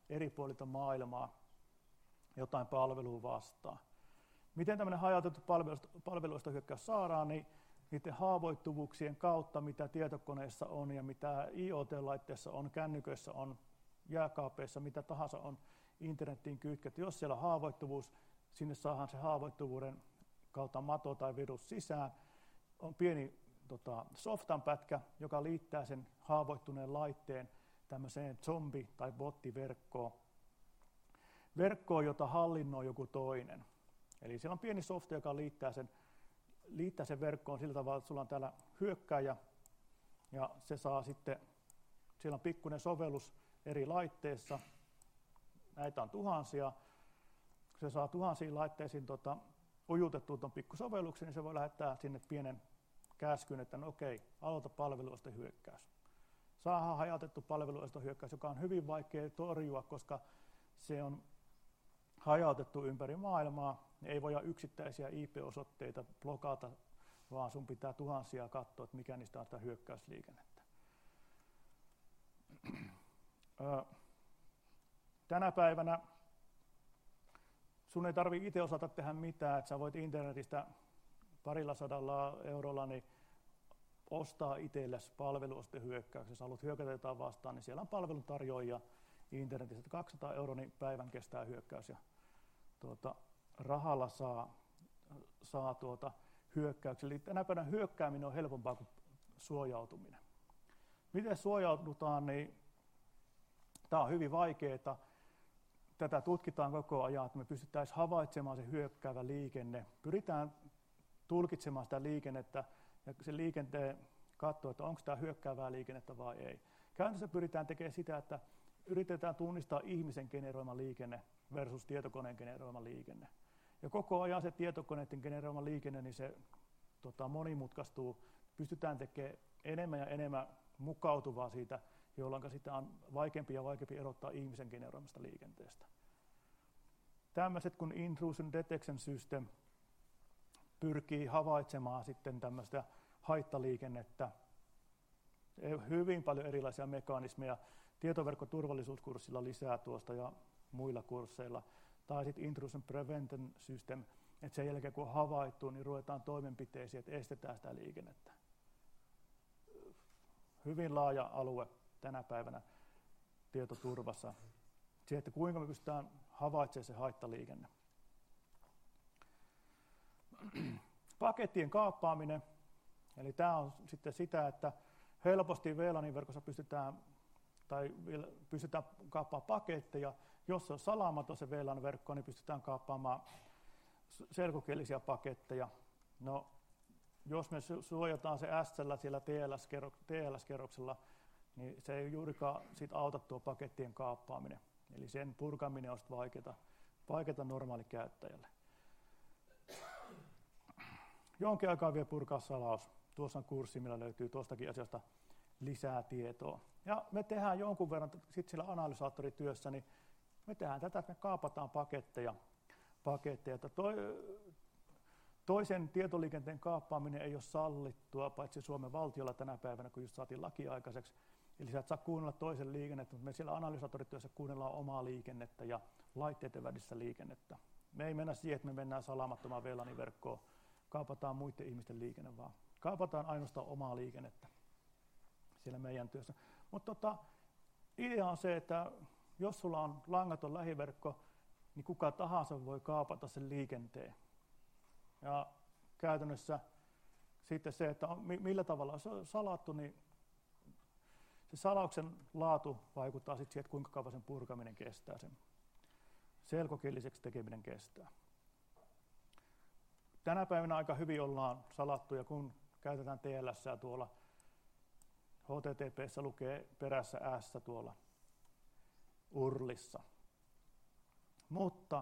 eri puolilta maailmaa jotain palvelua vastaan. Miten tämmöinen hajautettu palveluista hyökkäys saadaan, niin niiden haavoittuvuuksien kautta, mitä tietokoneissa on ja mitä IoT-laitteissa on, kännyköissä on, jääkaapeissa, mitä tahansa on internettiin kytketty. Jos siellä on haavoittuvuus, sinne saadaan se haavoittuvuuden kautta mato tai virus sisään. On pieni softan pätkä, joka liittää sen haavoittuneen laitteen tämmöiseen zombi- tai bottiverkkoon. Verkkoon, jota hallinnoi joku toinen. Eli siellä on pieni softa, joka liittää sen verkkoon sillä tavalla, että sulla on täällä hyökkääjä ja se saa sitten, siellä on pikkuinen sovellus eri laitteissa, näitä on tuhansia, kun se saa tuhansiin laitteisiin ujutettua tuon pikkusovelluksen, niin se voi lähettää sinne pienen käskyn, että no okei, aloita palveluista hyökkäys. Saadaan hajautettu palveluista hyökkäys, joka on hyvin vaikea torjua, koska se on hajautettu ympäri maailmaa. Ei voida yksittäisiä IP-osoitteita blokata, vaan sun pitää tuhansia katsoa, että mikä niistä on sitä hyökkäysliikennettä. Tänä päivänä sun ei tarvitse itse osata tehdä mitään, että sä voit internetistä 200 eurolla niin ostaa itsellesi palveluostehyökkäys. Jos haluat hyökätä jotain vastaan, niin siellä on palveluntarjoajia internetissä. 200 euroa niin päivän kestää hyökkäys ja rahalla saa hyökkäyksiä. Eli tänä päivänä hyökkääminen on helpompaa kuin suojautuminen. Miten suojaudutaan, niin tämä on hyvin vaikeaa. Tätä tutkitaan koko ajan, että me pystyttäisiin havaitsemaan se hyökkäävä liikenne. Pyritään tulkitsemaan sitä liikennettä ja sen liikenteen katsoa, että onko tämä hyökkäävää liikennettä vai ei. Käytännössä pyritään tekemään sitä, että yritetään tunnistaa ihmisen generoima liikenne versus tietokoneen generoima liikenne. Ja koko ajan se tietokoneiden generoima liikenne, niin se monimutkaistuu. Pystytään tekemään enemmän ja enemmän mukautuvaa siitä, jolloin sitä on vaikeampi ja vaikeampi erottaa ihmisen generoimasta liikenteestä. Tämmöiset kuin Intrusion Detection System pyrkii havaitsemaan sitten tämmöistä haittaliikennettä. Hyvin paljon erilaisia mekanismeja. Tietoverkkoturvallisuuskurssilla lisää tuosta ja muilla kursseilla. Tai sitten Intrusion Prevention System, että sen jälkeen kun on havaittu, niin ruvetaan toimenpiteisiin, että estetään sitä liikennettä. Hyvin laaja alue tänä päivänä tietoturvassa. Se, että kuinka me pystytään havaitsemaan se haittaliikenne. Pakettien kaappaaminen. Eli tämä on sitten sitä, että helposti VLANin verkossa pystytään kaappaamaan paketteja. Jos se on salaamaton se VLAN-verkko, niin pystytään kaappaamaan selkokielisiä paketteja. No, jos me suojataan se SL siellä TLS-kerroksella, niin se ei juurikaan auta tuo pakettien kaappaaminen. Eli sen purkaminen on vaikeaa normaalikäyttäjälle. Jonkin aikaa vielä purkaa salaus. Tuossa on kurssi, millä löytyy tuostakin asiasta lisää tietoa. Ja me tehdään jonkun verran sit sillä analysaattorityössä, niin me tehdään tätä, että me kaapataan paketteja. Toisen tietoliikenteen kaappaaminen ei ole sallittua, paitsi Suomen valtiolla tänä päivänä, kun just saatiin laki aikaiseksi. Eli sä et saa kuunnella toisen liikennettä, mutta me siellä analysaattorityössä kuunnellaan omaa liikennettä ja laitteiden välistä liikennettä. Me ei mennä siihen, että me mennään salaamattomaan VLAN-verkkoon, kaapataan muiden ihmisten liikenne, vaan kaapataan ainoastaan omaa liikennettä siellä meidän työssä. Mutta idea on se, että jos sulla on langaton lähiverkko, niin kuka tahansa voi kaapata sen liikenteen. Ja käytännössä sitten se, että millä tavalla se on salattu, niin se salauksen laatu vaikuttaa sitten siihen, että kuinka kauan sen purkaminen kestää, sen selkokieliseksi tekeminen kestää. Tänä päivänä aika hyvin ollaan salattuja, kun käytetään TLS:ää tuolla. HTTP:ssä lukee perässä S tuolla URLissa. Mutta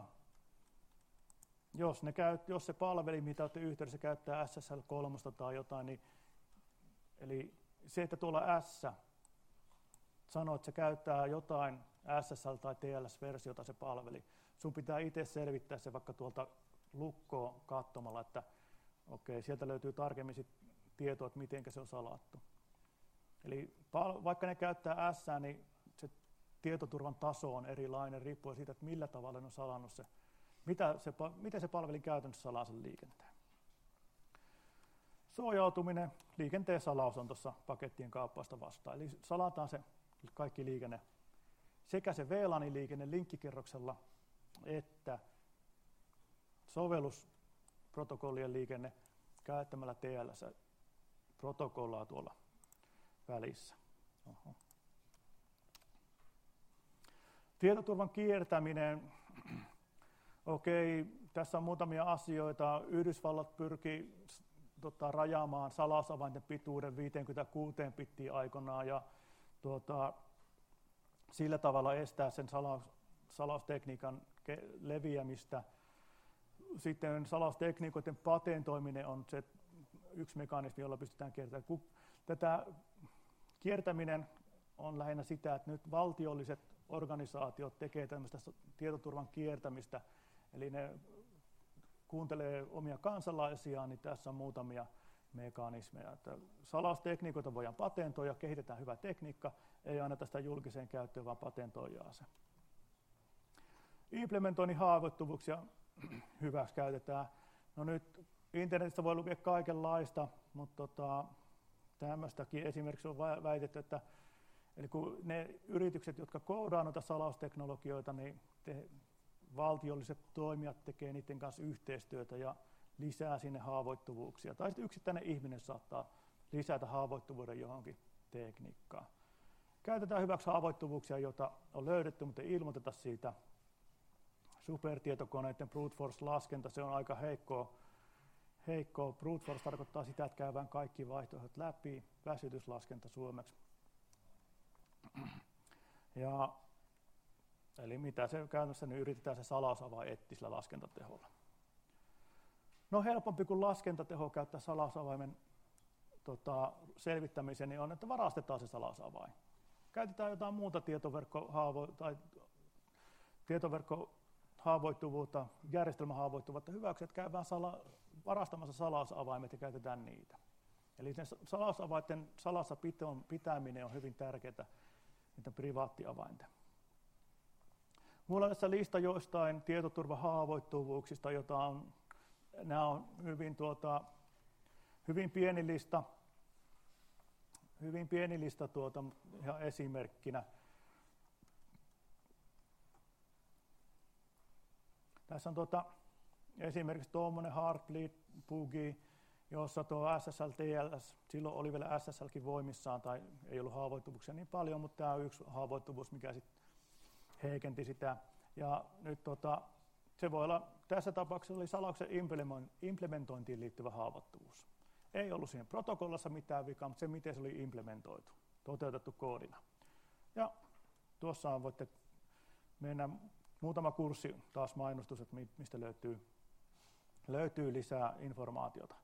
jos se palveli, mitä olette yhteydessä, käyttää SSL3 tai jotain, niin eli se, että tuolla S sanoo, että se käyttää jotain SSL- tai TLS-versiota se palveli, sun pitää itse selvittää se vaikka tuolta lukkoon katsomalla, että okei, sieltä löytyy tarkemmin tietoa, että miten se on salattu. Eli vaikka ne käyttää S, niin se tietoturvan taso on erilainen riippuen siitä, että millä tavalla ne on salannut se, miten se palveli käytännössä salaa sen liikenteen. Suojautuminen, liikenteen salaus on tuossa pakettien kaappausta vastaan. Eli salataan se kaikki liikenne, sekä se VLAN-liikenne linkkikerroksella, että sovellusprotokollien liikenne käyttämällä TLS-protokollaa tuolla välissä. Oho. Tietoturvan kiertäminen. Okei, tässä on muutamia asioita. Yhdysvallat pyrkii rajaamaan salausavainten pituuden 56 bittiin aikanaan ja sillä tavalla estää sen salaustekniikan leviämistä. Sitten salaustekniikoiden patentoiminen on se yksi mekanismi, jolla pystytään kiertämään. Tätä kiertäminen on lähinnä sitä, että nyt valtiolliset organisaatiot tekevät tämmöistä tietoturvan kiertämistä, eli ne kuuntelee omia kansalaisiaan, niin tässä on muutamia mekanismeja. Että salaustekniikoita voidaan patentoida, kehitetään hyvä tekniikka, ei anneta sitä julkiseen käyttöön, vaan patentoidaan se. Implementoinnin haavoittuvuuksia hyväksi käytetään. No nyt internetissä voi lukea kaikenlaista, mutta tämmöistäkin esimerkiksi on väitetty, että eli kun ne yritykset, jotka koodaavat noita salausteknologioita, niin valtiolliset toimijat tekevät niiden kanssa yhteistyötä ja lisää sinne haavoittuvuuksia. Tai sitten yksittäinen ihminen saattaa lisätä haavoittuvuuden johonkin tekniikkaan. Käytetään hyväksi haavoittuvuuksia, joita on löydetty, mutta ei ilmoiteta siitä. Supertietokoneiden brute force-laskenta, se on aika heikkoa. Brute force tarkoittaa sitä, että käydään kaikki vaihtoehdot läpi. Väsytyslaskenta suomeksi. Eli mitä se käytännössä, niin yritetään se salausavain etsiä sillä laskentateholla. No helpompi kuin laskentateho käyttää salausavaimen selvittämiseen, niin on, että varastetaan se salausavain. Käytetään jotain muuta tietoverkkohaavoittuvuutta, järjestelmähaavoittuvuutta hyväksi, että käydään varastamassa salausavaimet ja käytetään niitä. Eli ne salausavainten salassa pitäminen on hyvin tärkeää, niitä privaattiavainten. Minulla on tässä lista joistain tietoturvahaavoittuvuuksista, nämä on hyvin pieni lista, ihan esimerkkinä. Tässä on esimerkiksi tuommoinen Heartbleed bugi, jossa tuo SSL TLS, silloin oli vielä SSLkin voimissaan, tai ei ollut haavoittuvuuksia niin paljon, mutta tämä on yksi haavoittuvuus, mikä sitten heikenti sitä. Ja nyt se voi olla, tässä tapauksessa oli salauksen implementointiin liittyvä haavoittuvuus. Ei ollut siihen protokollassa mitään vikaa, mutta se miten se oli implementoitu, toteutettu koodina. Ja tuossa voitte mennä muutama kurssi, taas mainostus, että mistä löytyy lisää informaatiota.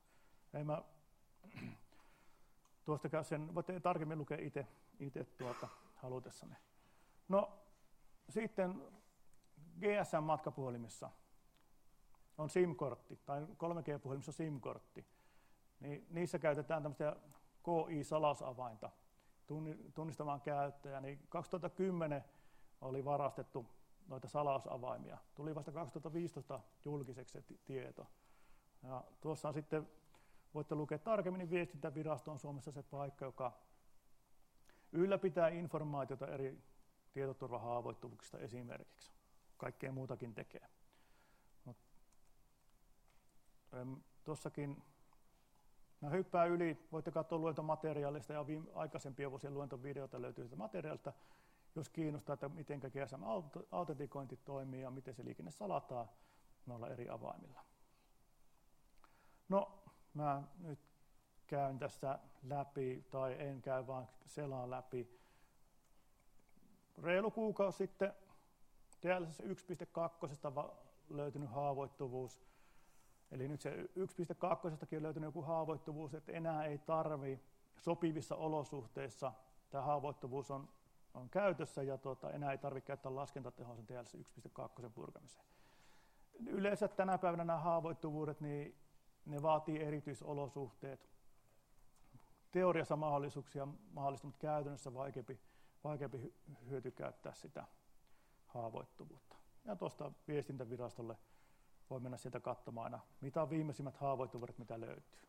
Tuosta sen voitte tarkemmin lukea itse halutessanne. No sitten GSM-matkapuhelimissa on SIM-kortti, tai 3G-puhelimissa SIM-kortti. Niin niissä käytetään tämmöistä KI-salausavainta tunnistamaan käyttäjää. Niin 2010 oli varastettu noita salausavaimia. Tuli vasta 2015 julkiseksi se tieto. Ja tuossa on sitten, voitte lukea tarkemmin, niin Viestintävirasto on Suomessa se paikka, joka ylläpitää informaatiota eri tietoturvahaavoittuvuuksista esimerkiksi. Kaikkea muutakin tekee. Tuossakin mä hyppään yli, voitte katsoa luentomateriaalista ja aikaisempien vuosien luentovideoita löytyy sitä materiaalista, jos kiinnostaa, että miten GSM-autentikointi toimii ja miten se liikenne salataan noilla eri avaimilla. No, mä nyt käyn tässä läpi, tai en käy vaan selaan läpi. Reilu kuukausi sitten TLS 1.2 löytynyt haavoittuvuus. Eli nyt se 1.2 on löytynyt joku haavoittuvuus, että enää ei tarvitse sopivissa olosuhteissa. Tämä haavoittuvuus on käytössä ja enää ei tarvitse käyttää laskentatehoa sen TLS 1.2 purkamiseen. Yleensä tänä päivänä nämä haavoittuvuudet, niin ne vaatii erityisolosuhteet. Teoriassa mahdollista, mutta käytännössä vaikeampi hyötykäyttää sitä haavoittuvuutta. Ja tuosta viestintävirastolle voi mennä sieltä katsomaan aina, mitä on viimeisimmät haavoittuvuudet, mitä löytyy.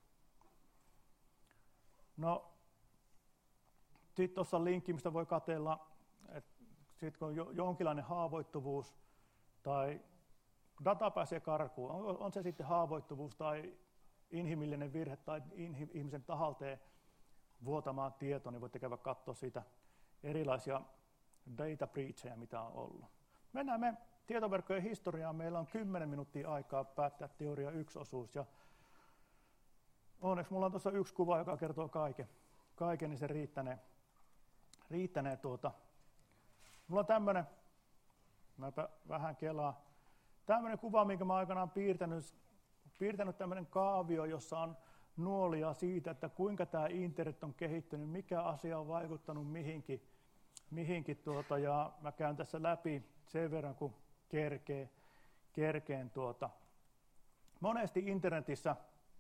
No, sitten tuossa on linkki, mistä voi katsella, että sitten kun on jonkinlainen haavoittuvuus tai data pääsee karkuun, on se sitten haavoittuvuus tai inhimillinen virhe tai ihmisen tahalteen vuotamaan tieto, niin voitte käydä katsoa siitä erilaisia data breacheja, mitä on ollut. Mennään me tietoverkkojen historiaan. Meillä on 10 minuuttia aikaa päättää teoria 1 osuus. Ja onneksi mulla on tuossa yksi kuva, joka kertoo kaiken niin se riittänee. Mulla on tämmöinen, mäpä vähän kelaa, tämmöinen kuva, minkä mä aikanaan piirtänyt tämmöinen kaavio, jossa on nuolia siitä, että kuinka tämä internet on kehittynyt, mikä asia on vaikuttanut mihinkin ja mä käyn tässä läpi sen verran, kun kerkeen. Monesti internetissä,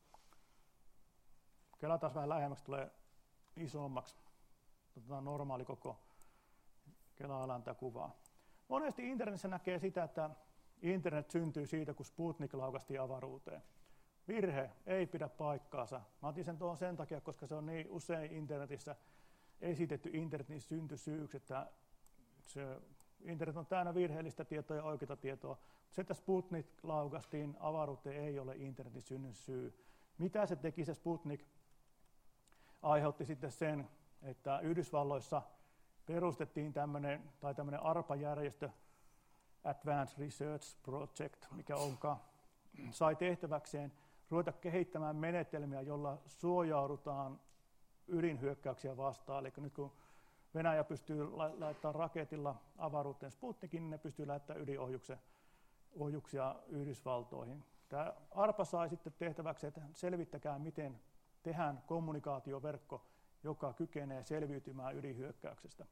kelataan vähän lähemmäksi, tulee isommaksi, normaali koko Kela-alan tämä kuvaa. Monesti internetissä näkee sitä, että internet syntyy siitä, kun Sputnik laukaistiin avaruuteen. Virhe, ei pidä paikkaansa. Mä otin sen tuohon sen takia, koska se on niin usein internetissä esitetty internetin syntysyyksi, että internet on täynnä virheellistä tietoa ja oikeaa tietoa. Se, että Sputnik laukaistiin avaruuteen, ei ole internetin synnyn syy. Mitä se teki, se Sputnik aiheutti sitten sen, että Yhdysvalloissa perustettiin tämmöinen ARPA-järjestö, Advanced Research Project, mikä sai tehtäväkseen ruveta kehittämään menetelmiä, jolla suojaudutaan ydinhyökkäyksiä vastaan. Eli nyt kun Venäjä pystyy laittamaan raketilla avaruuteen Sputnikin, niin ne pystyy laittamaan ydinohjuksia Yhdysvaltoihin. Tämä ARPA sai sitten tehtäväkseen, että selvittäkää, miten tehdään kommunikaatioverkko, joka kykenee selviytymään ydinhyökkäyksestä.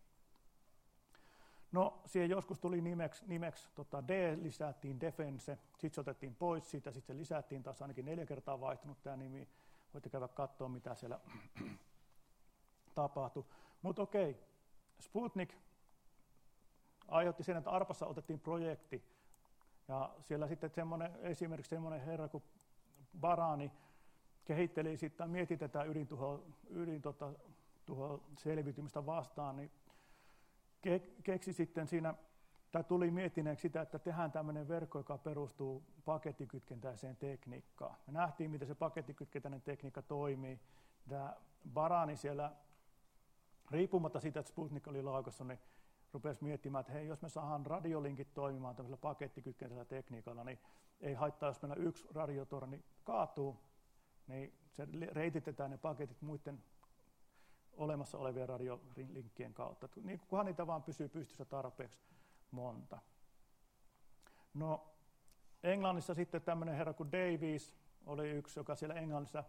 No, siihen joskus tuli nimeksi D, lisättiin Defense, sitten se otettiin pois siitä, sitten se lisättiin taas ainakin 4 kertaa vaihtunut tämä nimi. Voitte käydä katsoa, mitä siellä tapahtui. Mutta okei, Sputnik aiheutti sen, että ARPassa otettiin projekti, ja siellä sitten esimerkiksi semmoinen herra kuin Barani kehitteli sitten, mietti tätä ydintuho selviytymistä vastaan, niin keksi sitten siinä, tai tuli miettineeksi sitä, että tehdään tämmöinen verkko, joka perustuu pakettikytkentäiseen tekniikkaan. Me nähtiin, miten se pakettikytkentäinen tekniikka toimii. Tämä Barani siellä, riippumatta siitä, että Sputnik oli laukaissut, niin rupesi miettimään, että hei, jos me saadaan radiolinkit toimimaan tämmöisellä pakettikytkentäisellä tekniikalla, niin ei haittaa, jos meillä yksi radiotorni kaatuu, niin se reititetään ne paketit muiden olemassa olevien radiolinkkien kautta, niin kunhan niitä vaan pysyy pystyssä tarpeeksi monta. No, Englannissa sitten tämmöinen herra kuin Davies oli yksi, joka siellä Englannissa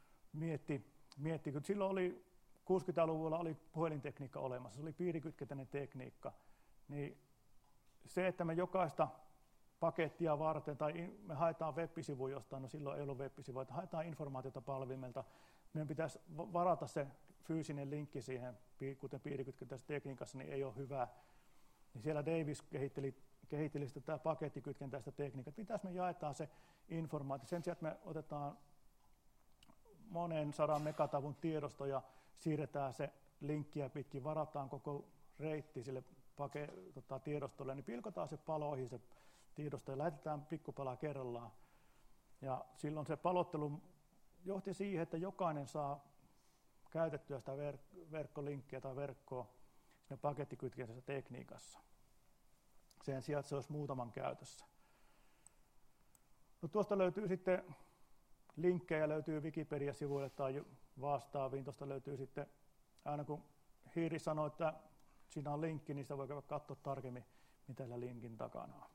mietti kun silloin oli 60-luvulla oli puhelintekniikka olemassa, se oli piirikytkentäinen tekniikka, niin se, että me jokaista pakettia varten tai me haetaan web-sivu jostain, no silloin ei ollut web-sivua, että haetaan informaatiota palvelimelta, meidän pitäisi varata se fyysinen linkki siihen, kuten piirikytkentäisessä tekniikassa, niin ei ole hyvä. Niin siellä Davis kehitteli sitten tämä pakettikytkentäistä tekniikkaa, että pitäisi me jaetaan se informaatio. Sen sijaan, että me otetaan monen 100 megatavun tiedosto ja siirretään se linkkiä pitkin, varataan koko reitti sille tiedostolle, niin pilkotaan se paloihin se tiedosto ja lähetetään pikkupala kerrallaan. Ja silloin se palottelu johti siihen, että jokainen saa käytettyä sitä verkkolinkkiä tai verkkoa siinä pakettikytkentäisessä tekniikassa. Sen sijaan, että se olisi muutaman käytössä. No, tuosta löytyy sitten linkkejä, löytyy Wikipedia-sivuille tai vastaaviin. Tuosta löytyy sitten, aina kun Hiiri sanoo, että siinä on linkki, niin sitä voi käydä katsoa tarkemmin, mitä tällä linkin takana on.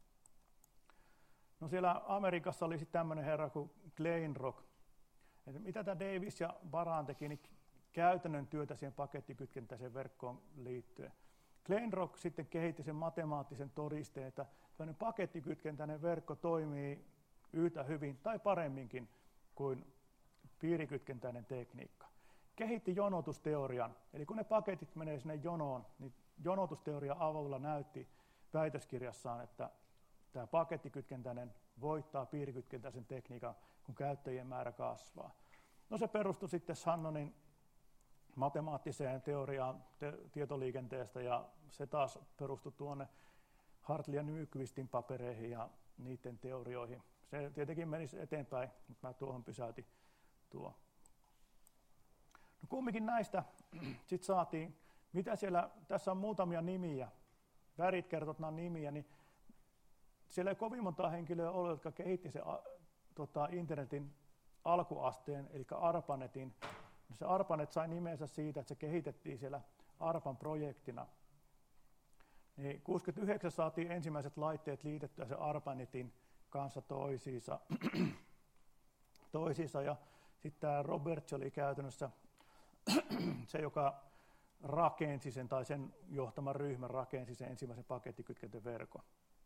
No, siellä Amerikassa oli sitten tämmöinen herra kuin Kleinrock. Että mitä tämä Davis ja Baran teki, niin käytännön työtä siihen pakettikytkentäiseen verkkoon liittyen. Kleinrock sitten kehitti sen matemaattisen todisteen, että tämmöinen pakettikytkentäinen verkko toimii yhtä hyvin tai paremminkin kuin piirikytkentäinen tekniikka. kehitti jonotusteorian. Eli kun ne paketit menee sinne jonoon, niin jonotusteoria avulla näytti väitöskirjassaan, että tämä pakettikytkentäinen voittaa piirikytkentäisen tekniikan, kun käyttäjien määrä kasvaa. No se perustui sitten Shannonin matemaattiseen teoriaan tietoliikenteestä, ja se taas perustui tuonne Hartley ja Nyqvistin papereihin ja niiden teorioihin. Se tietenkin menisi eteenpäin, mutta mä tuohon pysäytin tuo. No kumminkin näistä sitten saatiin, mitä siellä, tässä on muutamia nimiä, värit kertovat nämä nimiä, niin siellä ei kovin monta henkilöä ollut, jotka kehitti se internetin alkuasteen, eli ARPANETin. Se ARPANET sai nimensä siitä, että se kehitettiin siellä ARPAN projektina. Niin 69 saatiin ensimmäiset laitteet liitettyä se ARPANETin kanssa toisiinsa, ja sitten tämä Roberts oli käytännössä se, joka rakensi sen, tai sen johtama ryhmä rakensi sen ensimmäisen pakettikytkentöverkon.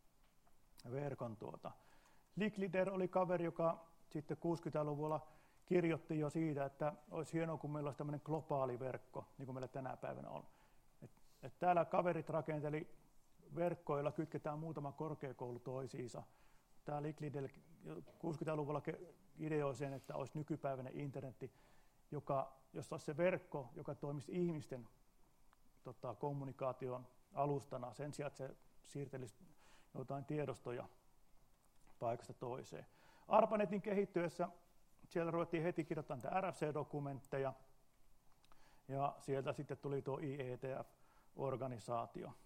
Licklider oli kaveri, joka sitten 60-luvulla kirjoitti jo siitä, että olisi hienoa, kun meillä olisi tämmöinen globaali verkko, niin kuin meillä tänä päivänä on. Et täällä kaverit rakenteli verkkoja, joilla kytketään muutama korkeakoulu toisiinsa. Tämä Licklider 60-luvulla ideoi sen, että olisi nykypäiväinen internetti, jossa olisi se verkko, joka toimisi ihmisten kommunikaation alustana sen sijaan, että se siirtelisi jotain tiedostoja paikasta toiseen. ARPANETin kehittyessä siellä ruvettiin heti kirjoittamaan RFC-dokumentteja, ja sieltä sitten tuli tuo IETF-organisaatio.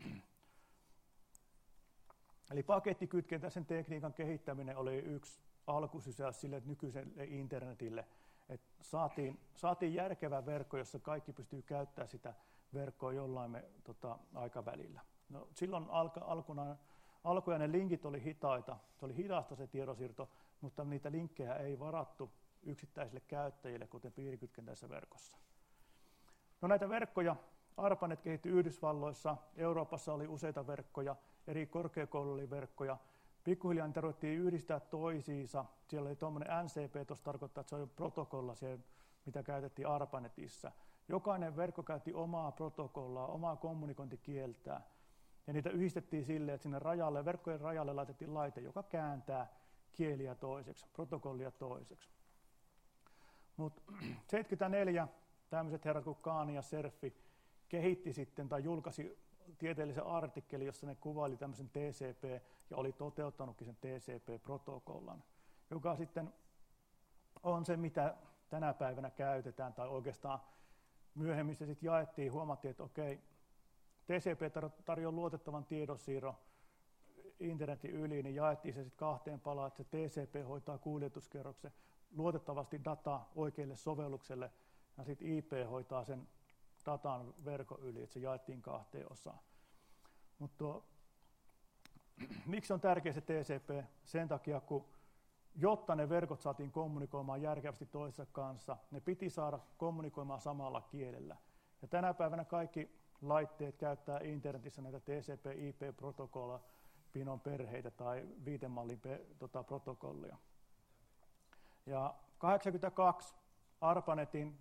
Eli pakettikytkentäisen tekniikan kehittäminen oli yksi alkusysäys sille nykyiselle internetille, että saatiin järkevä verkko, jossa kaikki pystyy käyttämään sitä verkkoa jollain aikavälillä. No, silloin alkuja ne linkit oli hitaita, se oli hidasta se tiedonsiirto, mutta niitä linkkejä ei varattu yksittäisille käyttäjille, kuten piirikytkentäisessä verkossa. No, näitä verkkoja ARPANET kehittyi Yhdysvalloissa, Euroopassa oli useita verkkoja, eri korkeakouluilla oli verkkoja. Pikkuhiljaa niitä ruvettiin yhdistää toisiinsa. Siellä oli tuommoinen NCP, tuossa tarkoittaa, että se oli protokolla, mitä käytettiin ARPANETissa. Jokainen verkko käytti omaa protokollaa, omaa kommunikointikieltää. Ja niitä yhdistettiin silleen, että sinne verkkojen rajalle laitettiin laite, joka kääntää kieliä toiseksi, protokollia toiseksi. Mutta 74 tämmöiset herrat kuin Kahn ja Cerfi kehitti sitten tai julkaisi tieteellisen artikkelin, jossa ne kuvaili tämmöisen TCP ja oli toteuttanutkin sen TCP-protokollan, joka sitten on se, mitä tänä päivänä käytetään, tai oikeastaan myöhemmin se sitten jaettiin, huomattiin, että okei, TCP tarjoaa luotettavan tiedonsiirron internetin yli, niin jaettiin se sitten kahteen palaan, että se TCP hoitaa kuljetuskerroksen luotettavasti dataa oikeille sovellukselle, ja sitten IP hoitaa sen datan verkon yli, että se jaettiin kahteen osaan. Mutta miksi on tärkeä se TCP? Sen takia, jotta ne verkot saatiin kommunikoimaan järkevästi toisensa kanssa, ne piti saada kommunikoimaan samalla kielellä. Ja tänä päivänä kaikki laitteet käyttää internetissä näitä TCP/IP-protokolla pinon perheitä tai viitemallin protokollia. Ja 82 ARPANETin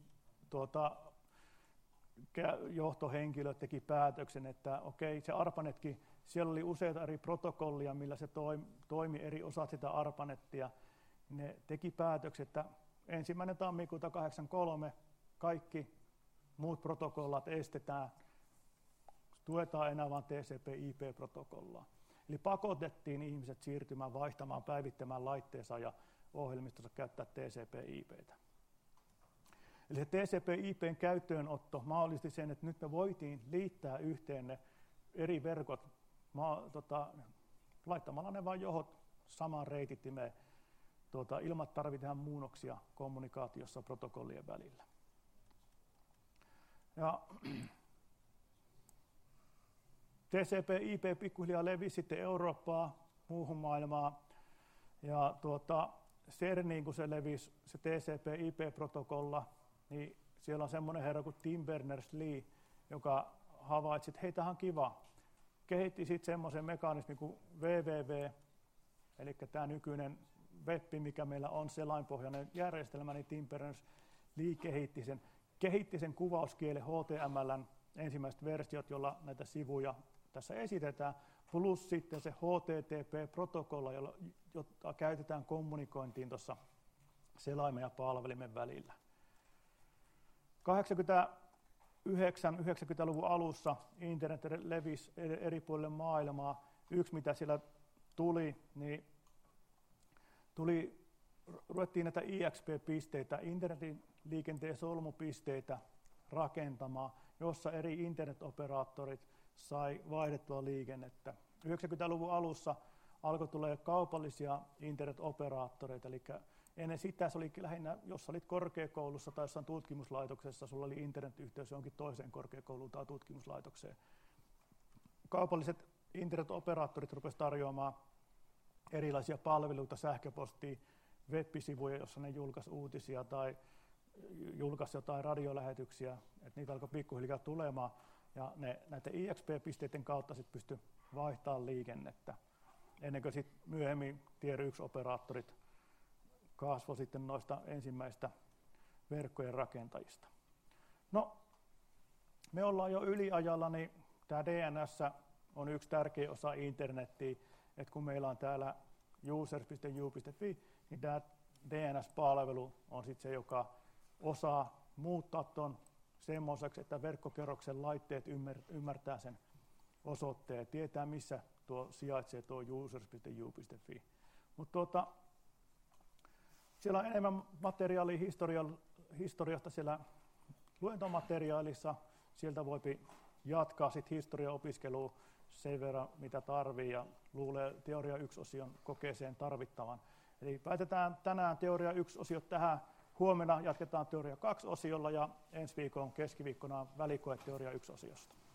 johtohenkilö teki päätöksen, että okei, se ARPANETkin, siellä oli useita eri protokollia, millä se toimi eri osat sitä ARPANETtia. Ne teki päätöksen, että 1. tammikuuta 1983 kaikki muut protokollat estetään, tuetaan enää vain TCP/IP-protokollaa. Eli pakotettiin ihmiset siirtymään, vaihtamaan, päivittämään laitteensa ja ohjelmistonsa käyttää TCP/IPtä. Eli se TCP/IPn käyttöönotto mahdollisti sen, että nyt me voitiin liittää yhteen ne eri verkot laittamalla ne vain johot samaan reitittimeen ilman, että tarvitaan muunnoksia kommunikaatiossa protokollien välillä. Ja TCP/IP pikkuhiljaa levisi sitten Eurooppaan, muuhun maailmaan, ja CERNiin, kun se levisi, se TCP/IP-protokolla, niin siellä on semmoinen herra kuin Tim Berners-Lee, joka havaitsi, että hei, tämähän on kiva. Kehitti sitten semmoisen mekanismin kuin www, eli tämä nykyinen web, mikä meillä on selainpohjainen järjestelmä, niin Tim Berners-Lee kehitti sen. kehitti sen kuvauskielen HTML:n ensimmäiset versiot, jolla näitä sivuja tässä esitetään, plus sitten se HTTP-protokolla, jota käytetään kommunikointiin tuossa selaimen ja palvelimen välillä. 89-90-luvun alussa internet levisi eri puolille maailmaa. Yksi mitä siellä tuli, niin ruvettiin näitä IXP-pisteitä, internetin liikenteen solmupisteitä rakentamaan, jossa eri internetoperaattorit sai vaihdettua liikennettä. 90-luvun alussa alkoi tulla kaupallisia internetoperaattoreita, eli ennen sitä se oli lähinnä, jos olit korkeakoulussa tai jossain tutkimuslaitoksessa, sulla oli internetyhteys johonkin toiseen korkeakouluun tai tutkimuslaitokseen. Kaupalliset internetoperaattorit rupesivat tarjoamaan erilaisia palveluita, sähköpostia, web-sivuja, jossa ne julkaisi uutisia tai julkaisi jotain radiolähetyksiä, että niitä alkoi pikkuhiljaa tulemaan, ja näiden IXP-pisteiden kautta sitten pystyi vaihtamaan liikennettä, ennen kuin sitten myöhemmin Tier 1-operaattorit kasvoi sitten noista ensimmäistä verkkojen rakentajista. No, me ollaan jo yliajalla, niin tämä DNS on yksi tärkeä osa internettiä, että kun meillä on täällä users.ju.fi, niin tämä DNS-palvelu on sitten se, joka osaa muuttaa tuon semmoiseksi, että verkkokerroksen laitteet ymmärtää sen osoitteen ja tietää, missä tuo sijaitsee tuo users.ju.fi. Mutta siellä on enemmän materiaalia historiasta siellä luentomateriaalissa. Sieltä voi jatkaa sit historiaopiskelua sen verran, mitä tarvii, ja luulee teoria 1-osion kokeeseen tarvittavan. Eli päätetään tänään teoria 1-osio tähän. Huomenna jatketaan teoria 2-osiolla ja ensi viikon keskiviikkona välikoe teoria 1-osiosta.